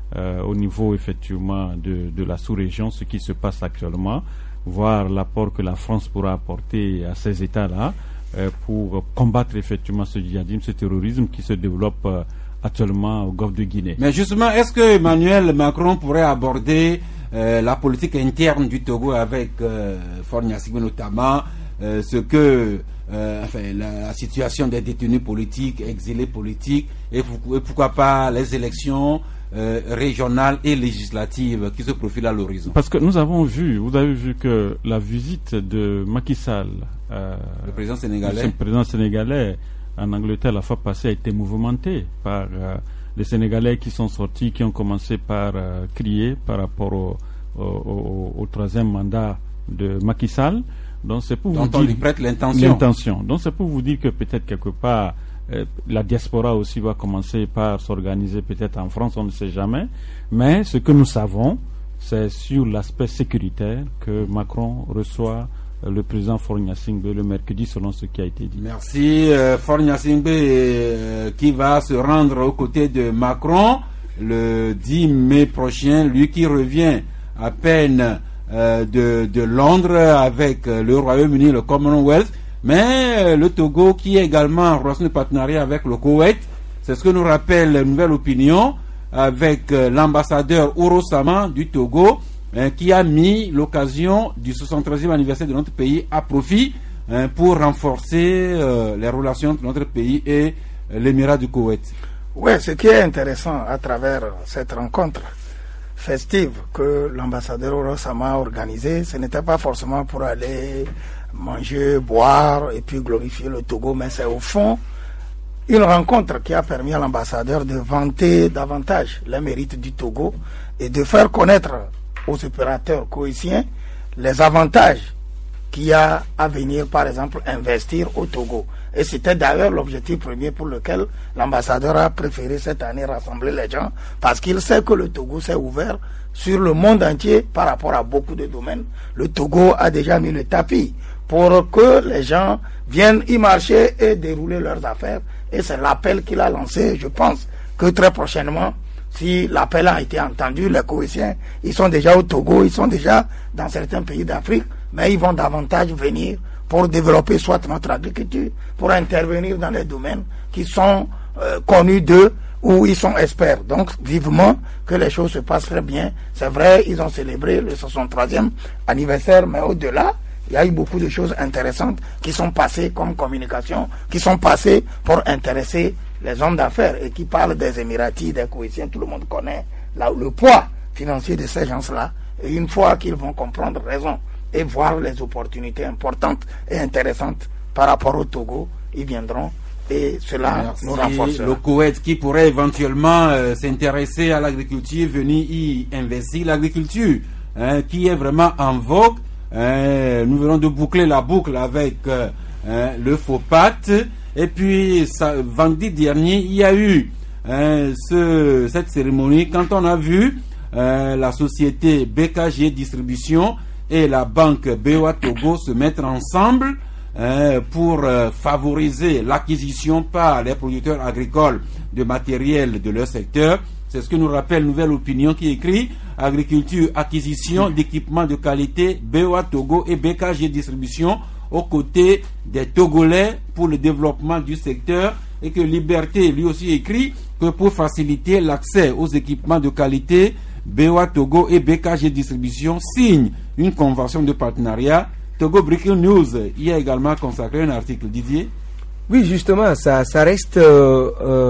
euh, au niveau effectivement de, de la sous-région, ce qui se passe actuellement, voir l'apport que la France pourra apporter à ces États-là euh, pour combattre effectivement ce djihadisme, ce terrorisme qui se développe euh, actuellement au golfe de Guinée. Mais justement, est-ce que Emmanuel Macron pourrait aborder euh, la politique interne du Togo avec euh, Faure Gnassingbé notamment, euh, ce que euh, enfin, la, la situation des détenus politiques, exilés politiques, et, pour, et pourquoi pas les élections euh, régionales et législatives qui se profilent à l'horizon? Parce que nous avons vu, vous avez vu que la visite de Macky Sall, euh, le président sénégalais, le président sénégalais en Angleterre la fois passée a été mouvementé par euh, les Sénégalais qui sont sortis, qui ont commencé par euh, crier par rapport au, au, au, au troisième mandat de Macky Sall. Donc c'est pour dont vous on dire lui prête l'intention. l'intention. Donc c'est pour vous dire que peut-être quelque part euh, la diaspora aussi va commencer par s'organiser peut-être en France, on ne sait jamais. Mais ce que nous savons, c'est sur l'aspect sécuritaire que Macron reçoit le président Faure Gnassingbé le mercredi, selon ce qui a été dit. Merci. Euh, Faure Gnassingbé euh, qui va se rendre aux côtés de Macron le dix mai prochain, lui qui revient à peine euh, de, de Londres avec euh, le Royaume-Uni, le Commonwealth, mais euh, le Togo qui est également en relation de partenariat avec le Koweït. C'est ce que nous rappelle la Nouvelle Opinion avec euh, l'ambassadeur Ouro Sama du Togo, qui a mis l'occasion du soixante-treizième anniversaire de notre pays à profit hein, pour renforcer euh, les relations entre notre pays et euh, l'Émirat du Koweït. Oui, ce qui est intéressant à travers cette rencontre festive que l'ambassadeur Orosama a organisée, ce n'était pas forcément pour aller manger, boire et puis glorifier le Togo, mais c'est au fond une rencontre qui a permis à l'ambassadeur de vanter davantage les mérites du Togo et de faire connaître aux opérateurs koweïtiens les avantages qu'il y a à venir, par exemple, investir au Togo. Et c'était d'ailleurs l'objectif premier pour lequel l'ambassadeur a préféré cette année rassembler les gens, parce qu'il sait que le Togo s'est ouvert sur le monde entier par rapport à beaucoup de domaines. Le Togo a déjà mis le tapis pour que les gens viennent y marcher et dérouler leurs affaires. Et c'est l'appel qu'il a lancé. Je pense que très prochainement, si l'appel a été entendu, les Koweïtiens, ils sont déjà au Togo, ils sont déjà dans certains pays d'Afrique, mais ils vont davantage venir pour développer soit notre agriculture, pour intervenir dans les domaines qui sont euh, connus d'eux, où ils sont experts. Donc, vivement que les choses se passent très bien. C'est vrai, ils ont célébré le soixante-troisième anniversaire, mais au-delà, il y a eu beaucoup de choses intéressantes qui sont passées comme communication, qui sont passées pour intéresser les hommes d'affaires et qui parlent des Émiratis, des Koweïtiens. Tout le monde connaît là, le poids financier de ces gens-là. Et une fois qu'ils vont comprendre raison et voir les opportunités importantes et intéressantes par rapport au Togo, ils viendront et cela Merci. Nous renforcera. Le Koweït qui pourrait éventuellement euh, s'intéresser à l'agriculture, venir y investir. L'agriculture hein, qui est vraiment en vogue. Hein, nous venons de boucler la boucle avec euh, hein, le FOPAT. Et puis, ça, vendredi dernier, il y a eu hein, ce, cette cérémonie quand on a vu euh, la société B K G Distribution et la banque B O A Togo se mettre ensemble hein, pour euh, favoriser l'acquisition par les producteurs agricoles de matériel de leur secteur. C'est ce que nous rappelle Nouvelle Opinion qui écrit agriculture, acquisition d'équipements de qualité B O A Togo et B K G Distribution aux côtés des Togolais pour le développement du secteur, et que Liberté lui aussi écrit que pour faciliter l'accès aux équipements de qualité, B O A Togo et B K G Distribution signent une convention de partenariat. Togo Breaking News y a également consacré un article. Didier? Oui, justement, ça, ça reste, euh,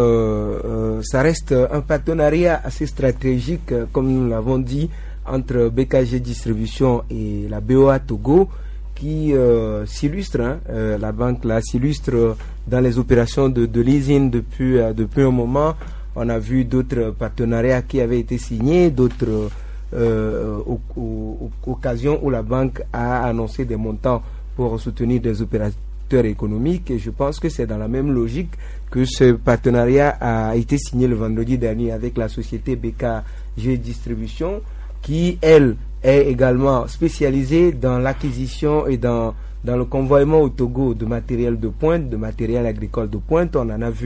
euh, ça reste un partenariat assez stratégique, comme nous l'avons dit, entre B K G Distribution et la B O A Togo, qui euh, s'illustre, hein, euh, la banque là s'illustre dans les opérations de, de leasing depuis, euh, depuis un moment. On a vu d'autres partenariats qui avaient été signés, d'autres euh, occasions où la banque a annoncé des montants pour soutenir des opérateurs économiques. Et je pense que c'est dans la même logique que ce partenariat a été signé le vendredi dernier avec la société B K G Distribution, qui, elle, est également spécialisée dans l'acquisition et dans, dans le convoiement au Togo de matériel de pointe, de matériel agricole de pointe. On en a vu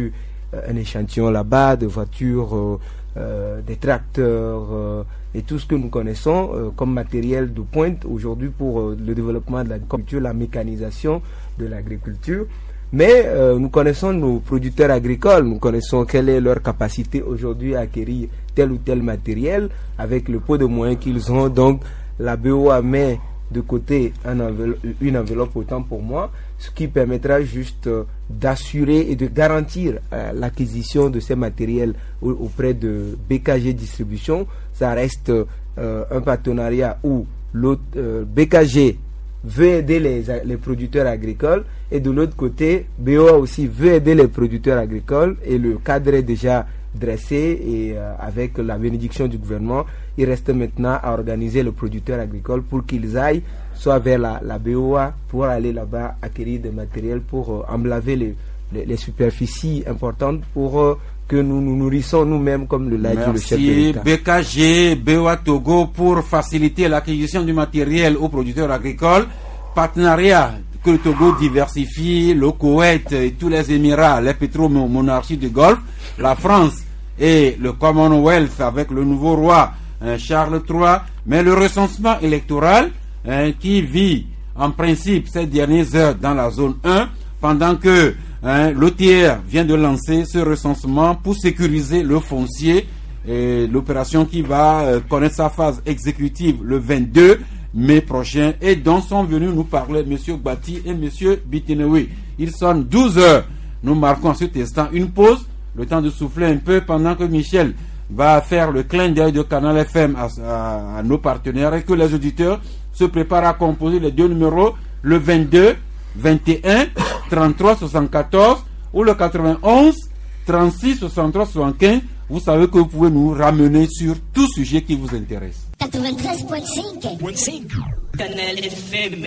un échantillon là-bas de voitures, euh, euh, des tracteurs euh, et tout ce que nous connaissons euh, comme matériel de pointe aujourd'hui pour euh, le développement de l'agriculture, la mécanisation de l'agriculture. Mais euh, nous connaissons nos producteurs agricoles, nous connaissons quelle est leur capacité aujourd'hui à acquérir tel ou tel matériel avec le peu de moyens qu'ils ont. Donc la B O A met de côté un enveloppe, une enveloppe autant pour moi, ce qui permettra juste euh, d'assurer et de garantir euh, l'acquisition de ces matériels au, auprès de B K G Distribution. Ça reste euh, un partenariat où l'autre, euh, B K G veut aider les, les producteurs agricoles et de l'autre côté, B O A aussi veut aider les producteurs agricoles et le cadre est déjà dressé et euh, avec la bénédiction du gouvernement, il reste maintenant à organiser les producteurs agricoles pour qu'ils aillent soit vers la, la B O A pour aller là-bas acquérir des matériels pour euh, emblaver les, les, les superficies importantes pour euh, que nous nous nourrissons nous-mêmes comme le l'a dit le chef de l'État. B K G, B O A Togo pour faciliter l'acquisition du matériel aux producteurs agricoles. Partenariat que le Togo diversifie, le Koweït et tous les Émirats, les pétromonarchies du Golfe, la France et le Commonwealth avec le nouveau roi hein, Charles trois, mais le recensement électoral hein, qui vit en principe ces dernières heures dans la zone un, pendant que hein, l'O T R vient de lancer ce recensement pour sécuriser le foncier, et l'opération qui va euh, connaître sa phase exécutive le vingt-deux mai prochain, et dont sont venus nous parler M. Gbati et M. Bitinewi. Il sonne douze heures. Nous marquons à cet instant une pause, le temps de souffler un peu pendant que Michel va faire le clin d'œil de Canal F M à, à, à nos partenaires et que les auditeurs se préparent à composer les deux numéros, le vingt-deux, vingt et un, trente-trois, soixante-quatorze ou le quatre-vingt-onze, trente-six, soixante-trois, soixante-quinze. Vous savez que vous pouvez nous ramener sur tout sujet qui vous intéresse. quatre-vingt-treize virgule cinq Canal F M.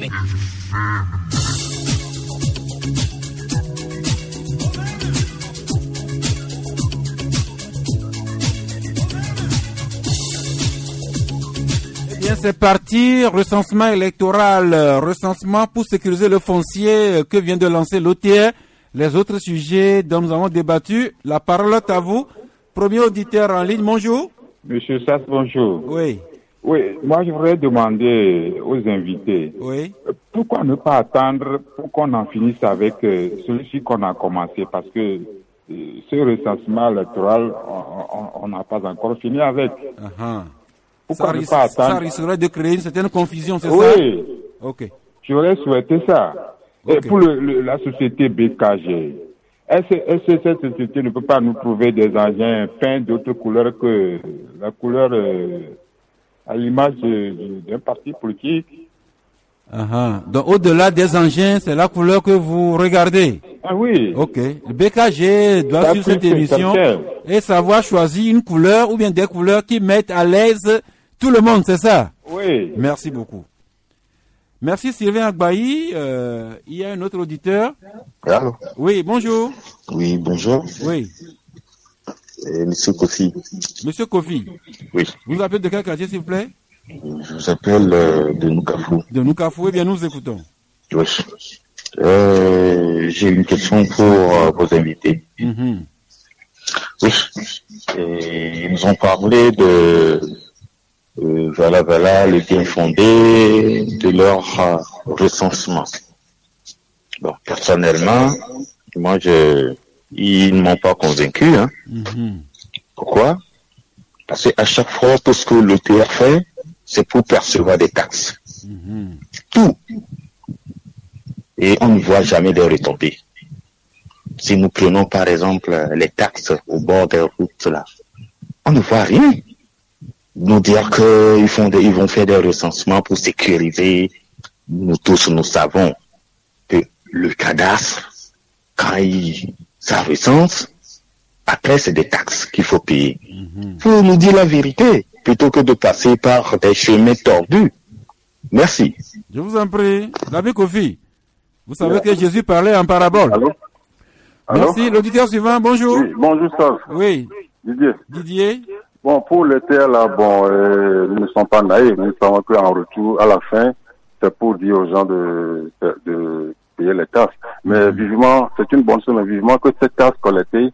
Eh bien, c'est parti. Recensement électoral, recensement pour sécuriser le foncier que vient de lancer l'O T R. Les autres sujets dont nous avons débattu. La parole est à vous. Premier auditeur en ligne, bonjour. Monsieur Sass, bonjour. Oui. Oui, moi je voudrais demander aux invités, oui. pourquoi ne pas attendre pour qu'on en finisse avec euh, celui-ci qu'on a commencé, parce que euh, ce recensement électoral, on n'a pas encore fini avec. Uh-huh. Pourquoi ça ne risque, pas attendre? Ça risquerait de créer une certaine confusion, c'est oui. ça? Oui. Ok. J'aurais souhaité ça. Okay. Et pour le, le, la société B K G, est-ce que cette société ne peut pas nous trouver des engins peints d'autres couleurs que la couleur euh, à l'image d'un parti politique? Uh-huh. Donc au-delà des engins, c'est la couleur que vous regardez? Ah oui. Ok. Le B K G doit suivre cette émission et savoir choisir une couleur ou bien des couleurs qui mettent à l'aise tout le monde, c'est ça? Oui. Merci beaucoup. Merci Sylvain Agbaï. Euh, il y a un autre auditeur. Allô? Oui, bonjour. Oui, bonjour. Oui. Euh, Monsieur Kofi. Monsieur Kofi. Oui. Vous vous appelez de quel quartier, s'il vous plaît? Je vous appelle euh, de Noukafou. De Noukafou, eh bien nous écoutons. Oui. Euh, j'ai une question pour euh, vos invités. Mm-hmm. Oui. Et ils nous ont parlé de euh, voilà, voilà, le bien fondé de leur euh, recensement. Bon, personnellement, moi, je, ils ne m'ont pas convaincu. Hein. Mm-hmm. Pourquoi? Parce qu'à chaque fois, tout ce que l'O T R fait, c'est pour percevoir des taxes. Mm-hmm. Tout. Et on ne voit jamais de retombées. Si nous prenons par exemple les taxes au bord des routes là, on ne voit rien. Nous dire qu'ils font des, ils vont faire des recensements pour sécuriser. Nous tous, nous savons que le cadastre, quand il, ça recense, après c'est des taxes qu'il faut payer. Mm-hmm. Faut nous dire la vérité, plutôt que de passer par des chemins tordus. Merci. Je vous en prie. L'abbé Kofi, vous savez que Jésus parlait en parabole. Allô? Allô? Merci. L'auditeur suivant, bonjour. Oui, bonjour, Sav. Oui. Didier. Didier. Bon, pour les terres là, bon, euh, nous ne sommes pas naïfs. Nous savons qu'en retour, à la fin, c'est pour dire aux gens de, de, de payer les taxes. Mais vivement, c'est une bonne chose, mais vivement que cette taxe collectée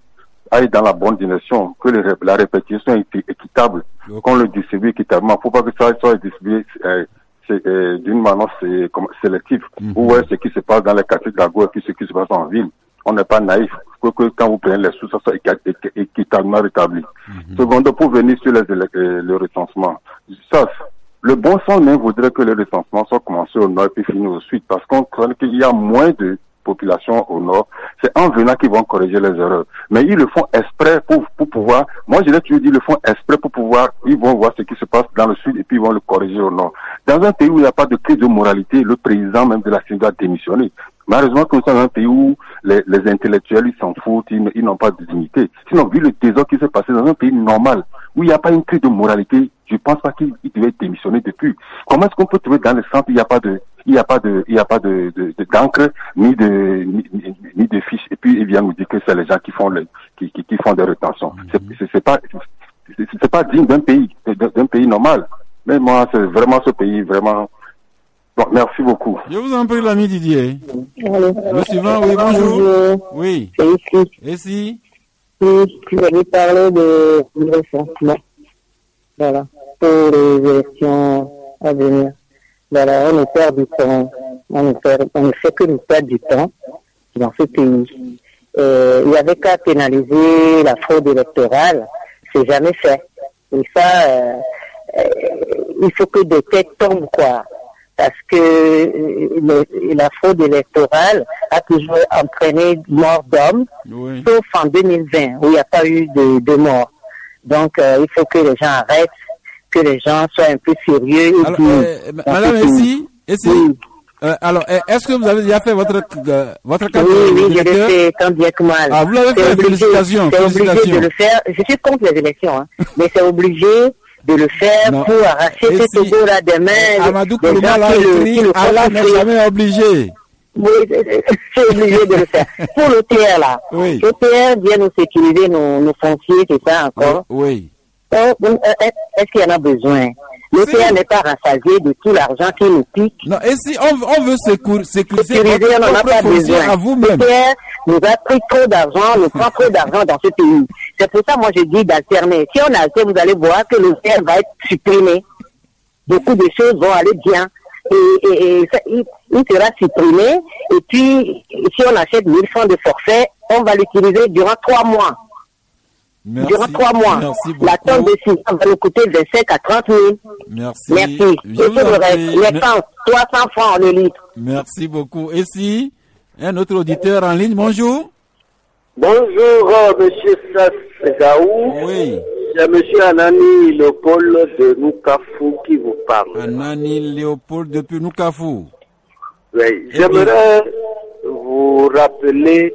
aille dans la bonne direction, que le, la répétition est équitable, okay. qu'on le distribue équitablement. Il ne faut pas que ça soit distribué euh, euh, d'une manière sélective. Mm-hmm. Vous voyez ce qui se passe dans les quartiers de la Gauche et ce qui se passe en ville. On n'est pas naïf. Il faut que quand vous prenez les sous, ça soit équitablement rétabli. Mm-hmm. Seconde, pour venir sur les, les, le recensement. Ça, le bon sens même voudrait que le recensement soit commencé au nord et puis fini au sud, parce qu'on connaît qu'il y a moins de population au nord. C'est en venant qu'ils vont corriger les erreurs. Mais ils le font exprès pour, pour pouvoir, moi je l'ai toujours dit, ils le font exprès pour pouvoir, ils vont voir ce qui se passe dans le sud et puis ils vont le corriger au nord. Dans un pays où il n'y a pas de crise de moralité, le président même de la C I D doit démissionner. Malheureusement, comme ça, dans un pays où les, les intellectuels, ils s'en foutent, ils, ils n'ont pas de dignité. Sinon, vu le désordre qui s'est passé dans un pays normal, où il n'y a pas une crise de moralité, je pense pas qu'il devait démissionner depuis. Comment est-ce qu'on peut trouver dans le centre, il n'y a pas de, il n'y a pas de, il n'y a pas de, de, de d'encre, ni de, ni, ni, ni de fiches, et puis il vient nous dire que c'est les gens qui font le, qui, qui, qui font des rétentions. Mm-hmm. C'est, c'est, c'est pas, c'est, c'est pas digne d'un pays, d'un pays normal. Mais moi, c'est vraiment ce pays, vraiment. Bon, merci beaucoup. Je vous en prie, l'ami Didier. Allô. Le suivant, oui, bonjour. bonjour. Oui. C'est ici. Et si? Oui, tu avais parlé de recensement. Voilà. Pour les élections à venir. Voilà, on ne perd du temps. On ne, perd, on ne fait que nous perdre du temps dans ce pays. Euh, il y avait qu'à pénaliser la fraude électorale. C'est jamais fait. Et ça, euh, euh, il faut que des têtes tombent, quoi. Parce que le, la fraude électorale a toujours entraîné mort d'hommes, oui. Sauf en deux mille vingt, où il n'y a pas eu de, de mort. Donc, euh, il faut que les gens arrêtent, que les gens soient un peu sérieux. Alors, puis, euh, Madame Essie, Essie oui. euh, alors, est-ce que vous avez déjà fait votre, euh, votre campagne? Oui, oui, je l'ai fait tant bien que mal. Ah, vous l'avez fait, obligé, félicitations. C'est obligé de le faire. Je suis contre les élections, hein, mais c'est obligé de le faire non. pour arracher et ce si Togo-là des mains. Amadou Kourouma l'a écrit, Allah n'est jamais obligé. Oui, c'est obligé de le faire. Pour l'O T R, là, oui. l'O T R vient nous sécuriser nos, nos fonciers, c'est ça encore. Oui. Donc, est-ce qu'il y en a besoin? L'O T R n'est pas rassasié de tout l'argent qui nous pique. Non, et si on, on veut sécuriser, sécuriser on n'en a pas besoin. À vous-même. L'O T R nous a pris trop d'argent, nous prend trop d'argent dans ce pays. C'est pour ça, moi, je dis d'alterner. Si on alterne, vous allez voir que l'O T R va être supprimé. Beaucoup de choses vont aller bien. Et, et, et ça, il, il sera supprimé. Et puis, si on achète mille francs de forfait, on va l'utiliser durant trois mois. Merci. Durant trois mois. La tonne de ciment va nous coûter vingt-cinq à trente mille. Merci. Merci. Et tout le reste, l'essence, trois cents francs le litre. Merci beaucoup. Et si, un autre auditeur en ligne, bonjour. Bonjour, euh, monsieur Sassegaou. Oui. C'est monsieur Anani Léopold de Nukafu qui vous parle. Anani Léopold depuis Nukafu. Oui. J'aimerais vous rappeler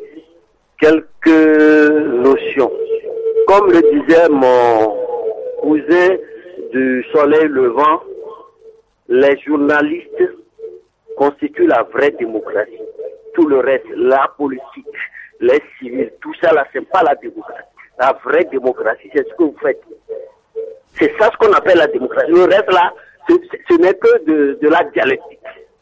quelques notions. Comme le disait mon cousin du soleil levant, les journalistes constituent la vraie démocratie. Tout le reste, la politique, les civils, tout ça là, c'est pas la démocratie. La vraie démocratie, c'est ce que vous faites. C'est ça ce qu'on appelle la démocratie. Le reste là, ce, ce n'est que de, de la dialectique.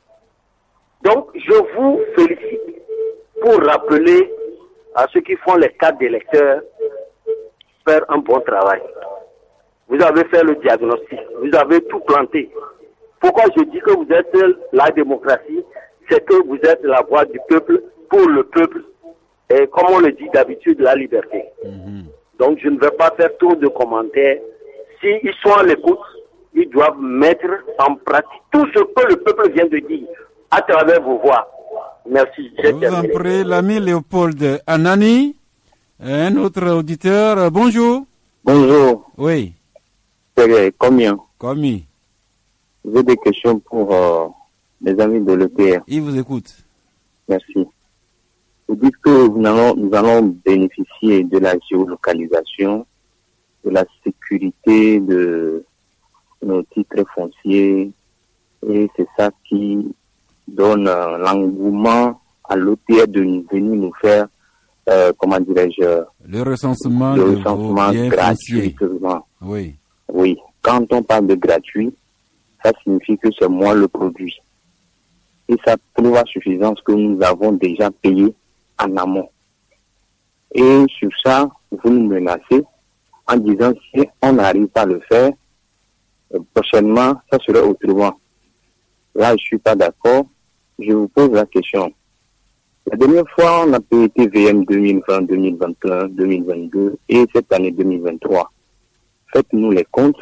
Donc, je vous félicite pour rappeler à ceux qui font les cartes d'électeurs faire un bon travail. Vous avez fait le diagnostic, vous avez tout planté. Pourquoi je dis que vous êtes la démocratie? C'est que vous êtes la voix du peuple, pour le peuple, et comme on le dit d'habitude, la liberté. Mm-hmm. Donc je ne vais pas faire trop de commentaires. S'ils sont à l'écoute, ils doivent mettre en pratique tout ce que le peuple vient de dire à travers vos voix. Merci. Je vous en prie, l'ami Léopold. Anani, un autre auditeur, bonjour. Bonjour. Oui. C'est combien? Combien? J'ai des questions pour euh, les amis de l'E P R. Ils vous écoutent. Merci. Vous dites que nous allons, nous allons bénéficier de la géolocalisation, de la sécurité de nos titres fonciers, et c'est ça qui donne euh, l'engouement à l'O T R de venir nous faire, euh, comment dirais-je, le recensement, le recensement gratuitement. Oui. Oui. Quand on parle de gratuit, ça signifie que c'est moi le produit. Et ça prouve à suffisance que nous avons déjà payé en amont. Et sur ça, vous nous menacez en disant si on n'arrive pas à le faire, euh, prochainement, ça serait autrement. Là, je ne suis pas d'accord. Je vous pose la question. La dernière fois, on a payé T V M deux mille vingt, deux mille vingt et un, deux mille vingt-deux et cette année deux mille vingt-trois. Faites-nous les comptes.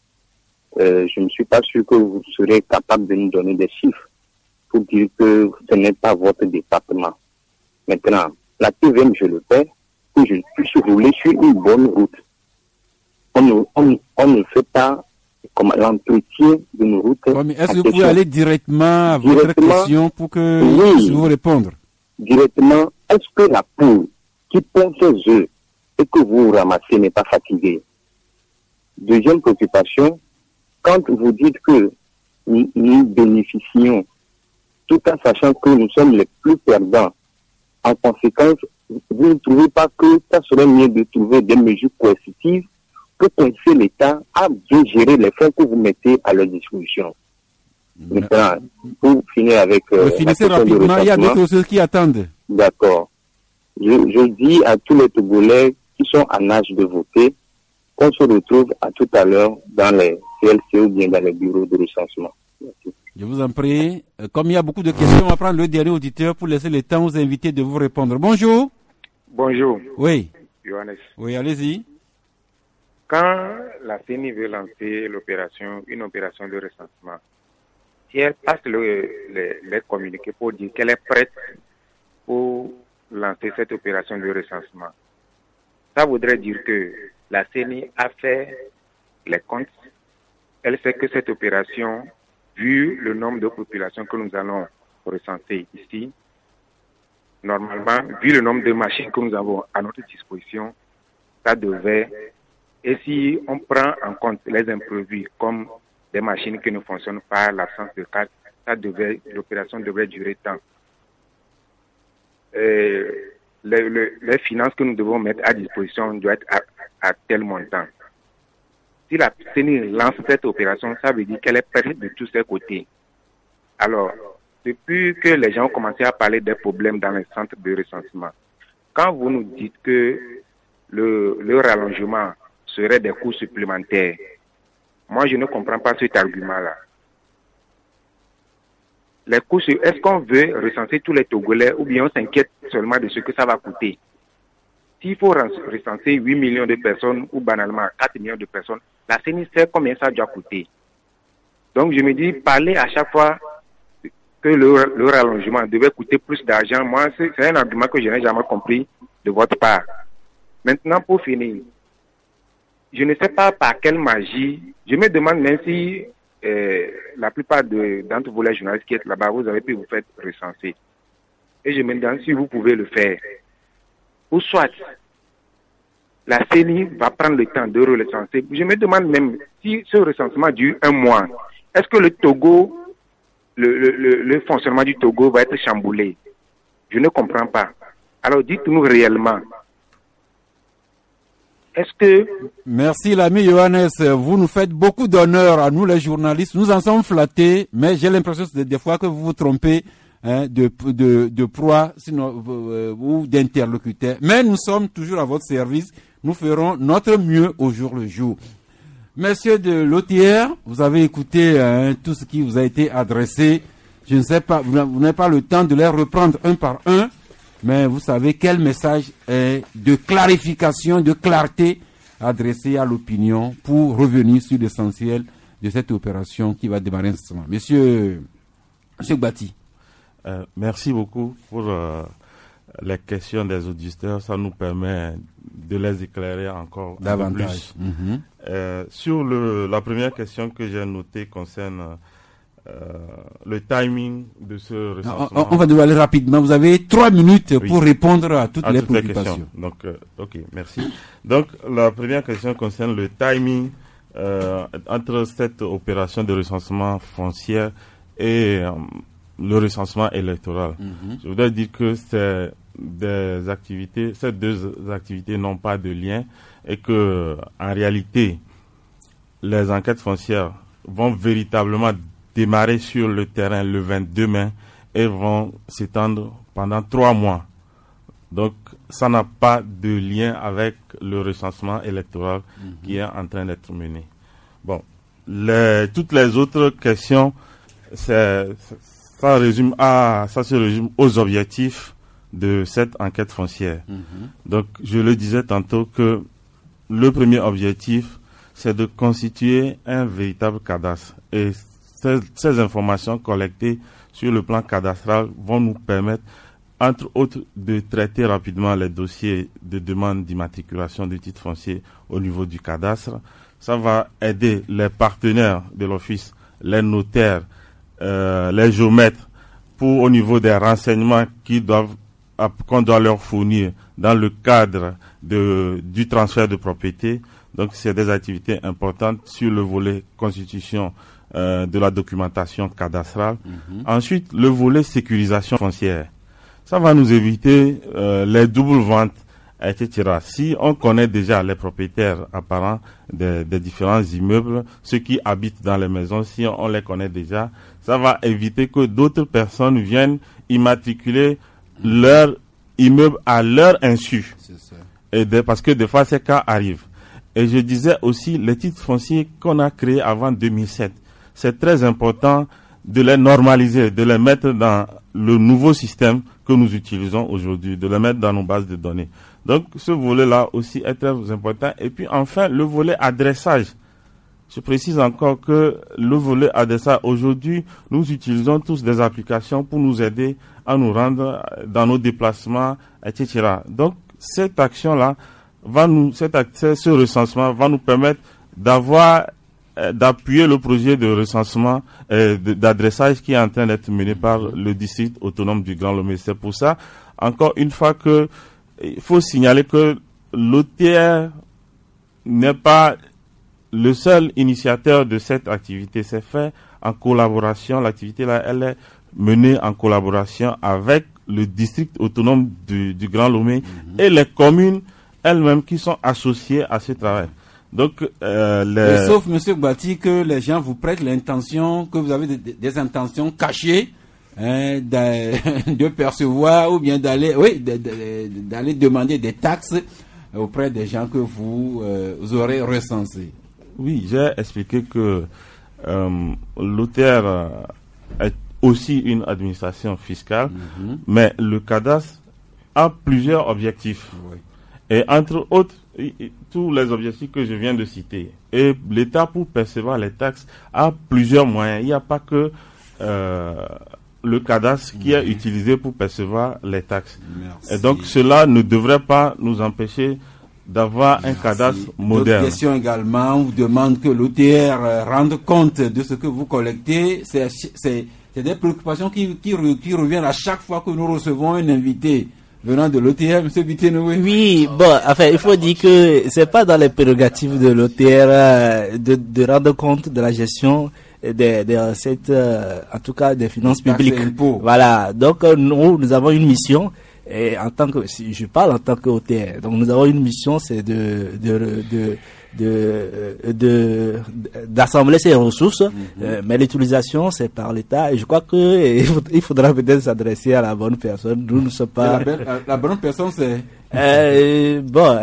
Euh, je ne suis pas sûr que vous serez capable de nous donner des chiffres pour dire que ce n'est pas votre département. Maintenant, la T V M, je le paie, que je puisse rouler sur une bonne route. On ne, on, on ne fait pas comme l'entretien de nos routes. Ouais, mais est-ce que vous pouvez aller directement à votre Directement, question pour que oui. je puisse vous répondre? Directement, est-ce que la poule qui pond ses œufs et que vous ramassez n'est pas fatiguée? Deuxième préoccupation, quand vous dites que nous, nous bénéficions, tout en sachant que nous sommes les plus perdants, en conséquence, vous ne trouvez pas que ça serait mieux de trouver des mesures coercitives pour pousser l'État à bien gérer les fonds que vous mettez à leur disposition? Maintenant, pour finir avec... Euh, finissez rapidement, il y a d'autres choses qui attendent. D'accord. Je, je dis à tous les Togolais qui sont en âge de voter qu'on se retrouve à tout à l'heure dans les C L C ou bien dans les bureaux de recensement. Merci. Je vous en prie. Comme il y a beaucoup de questions, on va prendre le dernier auditeur pour laisser le temps aux invités de vous répondre. Bonjour. Bonjour. Oui. Johannes. Oui, allez-y. Quand la C E N I veut lancer l'opération, une opération de recensement, si elle passe le, les, les communiqués pour dire qu'elle est prête pour lancer cette opération de recensement, ça voudrait dire que la C E N I a fait les comptes. Elle sait que cette opération, vu le nombre de populations que nous allons recenser ici, normalement, vu le nombre de machines que nous avons à notre disposition, ça devait, et si on prend en compte les imprévus comme des machines qui ne fonctionnent pas, l'absence de carte, ça devait, l'opération devrait durer tant. Euh, les, les, les finances que nous devons mettre à disposition doivent être à, à tel montant. Si la C E N I lance cette opération, ça veut dire qu'elle est prête de tous ses côtés. Alors, depuis que les gens ont commencé à parler des problèmes dans les centres de recensement, quand vous nous dites que le, le rallongement serait des coûts supplémentaires, moi je ne comprends pas cet argument-là. Les coûts, est-ce qu'on veut recenser tous les Togolais ou bien on s'inquiète seulement de ce que ça va coûter? S'il faut recenser huit millions de personnes ou banalement quatre millions de personnes, la C E N I sait combien ça doit coûter. Donc je me dis, parler à chaque fois que le, le rallongement devait coûter plus d'argent, moi c'est, c'est un argument que je n'ai jamais compris de votre part. Maintenant pour finir, je ne sais pas par quelle magie, je me demande même si euh, la plupart de, d'entre vous les journalistes qui êtes là-bas, vous avez pu vous faire recenser. Et je me demande si vous pouvez le faire. Ou soit, la C E N I va prendre le temps de recenser. Je me demande même si ce recensement dure un mois. Est-ce que le Togo, le, le, le, le fonctionnement du Togo va être chamboulé? Je ne comprends pas. Alors dites-nous réellement. Est-ce que... Merci l'ami Johannes, vous nous faites beaucoup d'honneur à nous les journalistes. Nous en sommes flattés, mais j'ai l'impression des, des fois que vous vous trompez. Hein, de, de, de proie sinon, euh, ou d'interlocuteurs. Mais nous sommes toujours à votre service. Nous ferons notre mieux au jour le jour. Messieurs de l'O T R, vous avez écouté hein, tout ce qui vous a été adressé. Je ne sais pas, vous n'avez pas le temps de les reprendre un par un, mais vous savez quel message est de clarification, de clarté adressé à l'opinion pour revenir sur l'essentiel de cette opération qui va démarrer incessamment. Monsieur, Monsieur Gbati. Euh, merci beaucoup pour euh, les questions des auditeurs. Ça nous permet de les éclairer encore davantage. Mm-hmm. Euh, sur le, la première question que j'ai notée concerne euh, le timing de ce recensement. On, on va devoir aller rapidement. Vous avez trois minutes oui. pour répondre à toutes à les toutes préoccupations. Les Donc, euh, ok, merci. Donc, la première question concerne le timing euh, entre cette opération de recensement foncier et euh, le recensement électoral. Mm-hmm. Je voudrais dire que c'est des activités, ces deux activités n'ont pas de lien et que, en réalité, les enquêtes foncières vont véritablement démarrer sur le terrain le vingt-deux mai et vont s'étendre pendant trois mois. Donc, ça n'a pas de lien avec le recensement électoral mm-hmm. qui est en train d'être mené. Bon, les, toutes les autres questions, c'est, ça, résume à, ça se résume aux objectifs de cette enquête foncière. Mm-hmm. Donc, je le disais tantôt que le premier objectif, c'est de constituer un véritable cadastre. Et ces, ces informations collectées sur le plan cadastral vont nous permettre, entre autres, de traiter rapidement les dossiers de demande d'immatriculation du titre foncier au niveau du cadastre. Ça va aider les partenaires de l'office, les notaires, euh, les géomètres, pour au niveau des renseignements qui doivent, qu'on doit leur fournir dans le cadre de, du transfert de propriété. Donc, c'est des activités importantes sur le volet constitution euh, de la documentation cadastrale. Mm-hmm. Ensuite, le volet sécurisation foncière. Ça va nous éviter euh, les doubles ventes, et cetera. Si on connaît déjà les propriétaires apparents des, des différents immeubles, ceux qui habitent dans les maisons, si on, on les connaît déjà, ça va éviter que d'autres personnes viennent immatriculer mm-hmm. leur immeuble à leur insu. C'est ça. Et de, parce que des fois, ces cas arrivent. Et je disais aussi, les titres fonciers qu'on a créés avant deux mille sept, c'est très important de les normaliser, de les mettre dans le nouveau système que nous utilisons aujourd'hui, de les mettre dans nos bases de données. Donc, ce volet-là aussi est très important. Et puis, enfin, le volet adressage. Je précise encore que le volet adressage, aujourd'hui, nous utilisons tous des applications pour nous aider à nous rendre dans nos déplacements, et cetera. Donc, cette action-là, va nous, cet accès, ce recensement va nous permettre d'avoir, euh, d'appuyer le projet de recensement, euh, de, d'adressage qui est en train d'être mené par le district autonome du Grand Lomé. C'est pour ça, encore une fois, que il faut signaler que l'O T R n'est pas le seul initiateur de cette activité. C'est fait en collaboration. L'activité là, elle est menée en collaboration avec le district autonome du, du Grand Lomé mm-hmm. et les communes elles-mêmes qui sont associées à ce travail. Donc, euh, les... sauf, Monsieur Gbati, que les gens vous prêtent l'intention, que vous avez des, des intentions cachées, hein, de, de percevoir ou bien d'aller, oui, de, de, d'aller demander des taxes auprès des gens que vous, euh, vous aurez recensés. Oui, j'ai expliqué que euh, l'O T R est aussi une administration fiscale, mm-hmm. mais le cadastre a plusieurs objectifs. Oui. Et entre autres, tous les objectifs que je viens de citer. Et l'État, pour percevoir les taxes, a plusieurs moyens. Il n'y a pas que euh, le cadastre qui est utilisé pour percevoir les taxes. Merci. Et donc, cela ne devrait pas nous empêcher d'avoir Merci. un cadastre moderne. D'autres questions également, on vous demande que l'O T R rende compte de ce que vous collectez. C'est, c'est, c'est des préoccupations qui, qui, qui reviennent à chaque fois que nous recevons un invité venant de l'O T R, M. Bitenoui. Oui, bon, enfin, il faut dire que c'est pas dans les prérogatives de l'O T R de, de rendre compte de la gestion des, des recettes, en tout cas des finances publiques. Voilà. Donc, nous, nous avons une mission. Et en tant que, si je parle en tant que O T R, donc nous avons une mission, c'est de, de, de, de, de, d'assembler ces ressources, mm-hmm. euh, mais l'utilisation, c'est par l'État. Et je crois que il faudra peut-être s'adresser à la bonne personne. Nous ne sommes pas. La, la, la bonne personne, c'est. Euh, bon,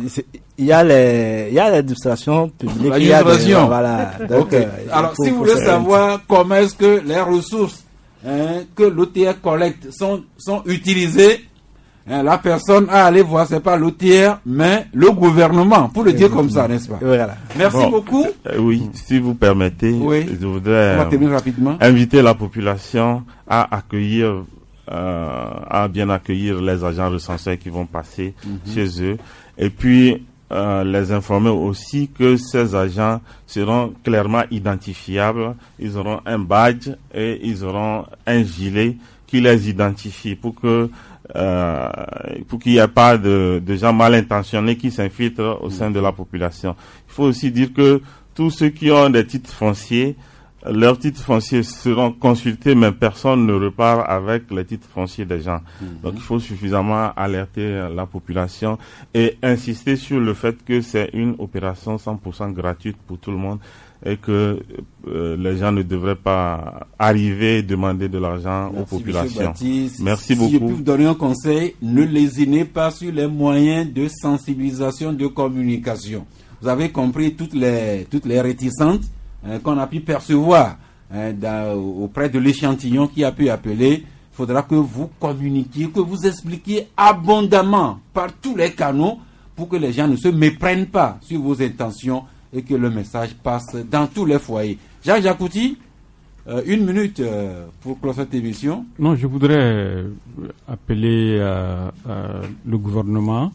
il y a les, il y a l'administration publique. L'administration. Voilà. Donc, okay. euh, Alors, si vous voulez savoir comment est-ce que les ressources hein, que l'O T R collecte sont, sont utilisées, hein, la personne à aller voir, c'est pas l'O T R, mais le gouvernement, pour le dire comme ça, n'est-ce pas? Voilà. Merci bon, beaucoup. Euh, oui, si vous permettez, oui. je voudrais euh, rapidement. inviter la population à accueillir, euh, à bien accueillir les agents recenseurs qui vont passer mm-hmm. chez eux, et puis euh, les informer aussi que ces agents seront clairement identifiables. Ils auront un badge et ils auront un gilet qui les identifie pour que Euh, pour qu'il n'y ait pas de, de gens mal intentionnés qui s'infiltrent au sein de la population. Il faut aussi dire que tous ceux qui ont des titres fonciers leurs titres fonciers seront consultés, mais personne ne repart avec les titres fonciers des gens. Mm-hmm. Donc il faut suffisamment alerter la population et insister sur le fait que c'est une opération cent pour cent gratuite pour tout le monde et que euh, les gens ne devraient pas arriver et demander de l'argent Merci aux populations. Baptiste. Merci si beaucoup. Si je peux vous donner un conseil, ne lésinez pas sur les moyens de sensibilisation, de communication. Vous avez compris toutes les, toutes les réticences hein, qu'on a pu percevoir hein, dans, auprès de l'échantillon qui a pu appeler. Il faudra que vous communiquiez, que vous expliquiez abondamment par tous les canaux pour que les gens ne se méprennent pas sur vos intentions et que le message passe dans tous les foyers. Jacques Jacouti, euh, une minute euh, pour clore cette émission. Non, je voudrais appeler euh, euh, le gouvernement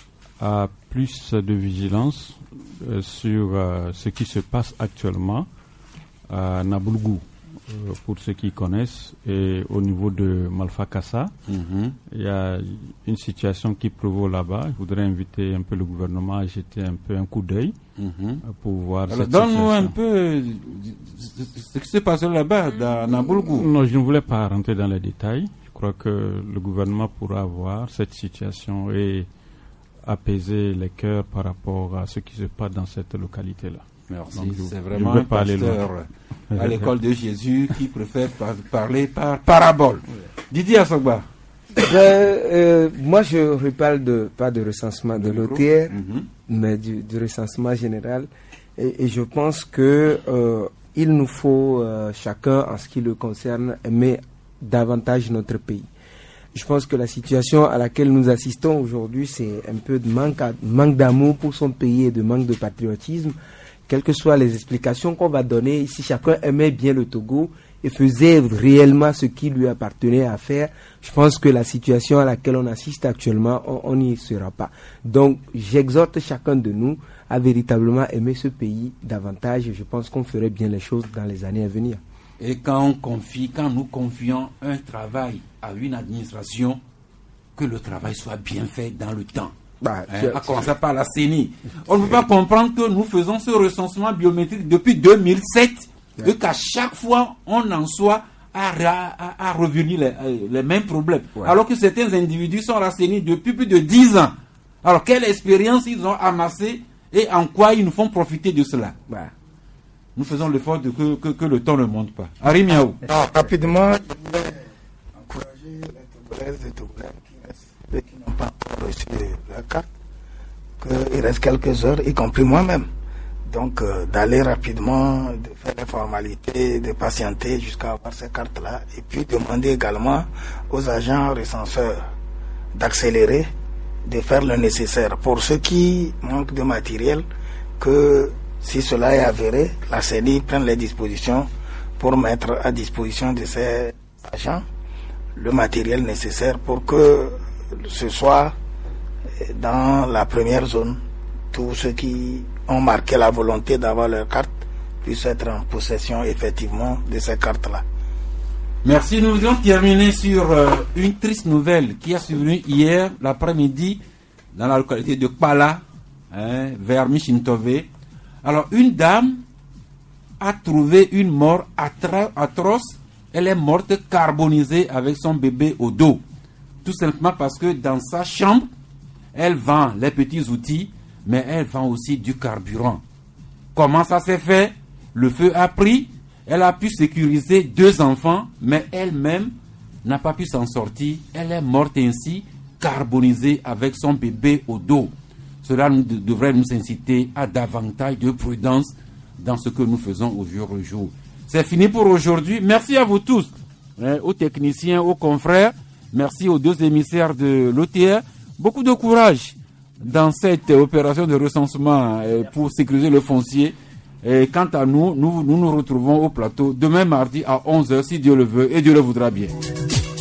à plus de vigilance euh, sur euh, ce qui se passe actuellement à Naboulgou, euh, pour ceux qui connaissent, et au niveau de Malfakassa. Mm-hmm. Il y a une situation qui prévaut là-bas. Je voudrais inviter un peu le gouvernement à jeter un peu un coup d'œil mm-hmm. pour voir Alors, cette donne-nous situation. un peu ce qui se passe là-bas, dans Naboulgou. Non, je ne voulais pas rentrer dans les détails. Je crois que le gouvernement pourra voir cette situation et apaiser les cœurs par rapport à ce qui se passe dans cette localité-là. Merci, Donc, je, c'est vraiment un pasteur à l'école de Jésus qui préfère par, parler par parabole. Didier Assogba. Ben, euh, moi, je reparle de, pas de recensement de l'O T R, mm-hmm. mais du, du recensement général. Et, et je pense que euh, il nous faut euh, chacun, en ce qui le concerne, aimer davantage notre pays. Je pense que la situation à laquelle nous assistons aujourd'hui, c'est un peu de manque, à, manque d'amour pour son pays et de manque de patriotisme. Quelles que soient les explications qu'on va donner, si chacun aimait bien le Togo et faisait réellement ce qui lui appartenait à faire, je pense que la situation à laquelle on assiste actuellement, on n'y sera pas. Donc, j'exhorte chacun de nous à véritablement aimer ce pays davantage et je pense qu'on ferait bien les choses dans les années à venir. Et quand on confie, quand nous confions un travail à une administration, que le travail soit bien fait dans le temps. Bah, hein, à commencer par la C E N I. On ne peut pas comprendre que nous faisons ce recensement biométrique depuis deux mille sept ouais. et qu'à chaque fois on en soit à, à, à revenir les, les mêmes problèmes. Ouais. Alors que certains individus sont à la C E N I depuis plus de dix ans. Alors quelle expérience ils ont amassée et en quoi ils nous font profiter de cela. Ouais. Nous faisons l'effort de que, que, que le temps ne monte pas. Harry Miaou. Ah, rapidement, je voulais encourager les Togolaises et Togolais qui, qui n'ont pas encore reçu leur carte, qu'il reste quelques heures, y compris moi-même. Donc, euh, d'aller rapidement, de faire les formalités, de patienter jusqu'à avoir ces cartes-là, et puis demander également aux agents recenseurs d'accélérer, de faire le nécessaire. Pour ceux qui manquent de matériel, que si cela est avéré, la C E N I prenne les dispositions pour mettre à disposition de ces agents le matériel nécessaire pour que ce soit dans la première zone. Tous ceux qui ont marqué la volonté d'avoir leur carte puissent être en possession effectivement de ces cartes-là. Merci. Nous allons terminer sur euh, une triste nouvelle qui a survenu hier l'après-midi dans la localité de Kpala, hein, vers Michintove. Alors, une dame a trouvé une mort atro- atroce. Elle est morte carbonisée avec son bébé au dos. Tout simplement parce que dans sa chambre, elle vend les petits outils, mais elle vend aussi du carburant. Comment ça s'est fait? Le feu a pris. Elle a pu sécuriser deux enfants, mais elle-même n'a pas pu s'en sortir. Elle est morte ainsi, carbonisée avec son bébé au dos. Cela nous de, devrait nous inciter à davantage de prudence dans ce que nous faisons au jour le jour. C'est fini pour aujourd'hui. Merci à vous tous, hein, aux techniciens, aux confrères. Merci aux deux émissaires de l'O T R. Beaucoup de courage dans cette opération de recensement euh, pour sécuriser le foncier. Et quant à nous, nous, nous nous retrouvons au plateau demain mardi à onze heures, si Dieu le veut et Dieu le voudra bien.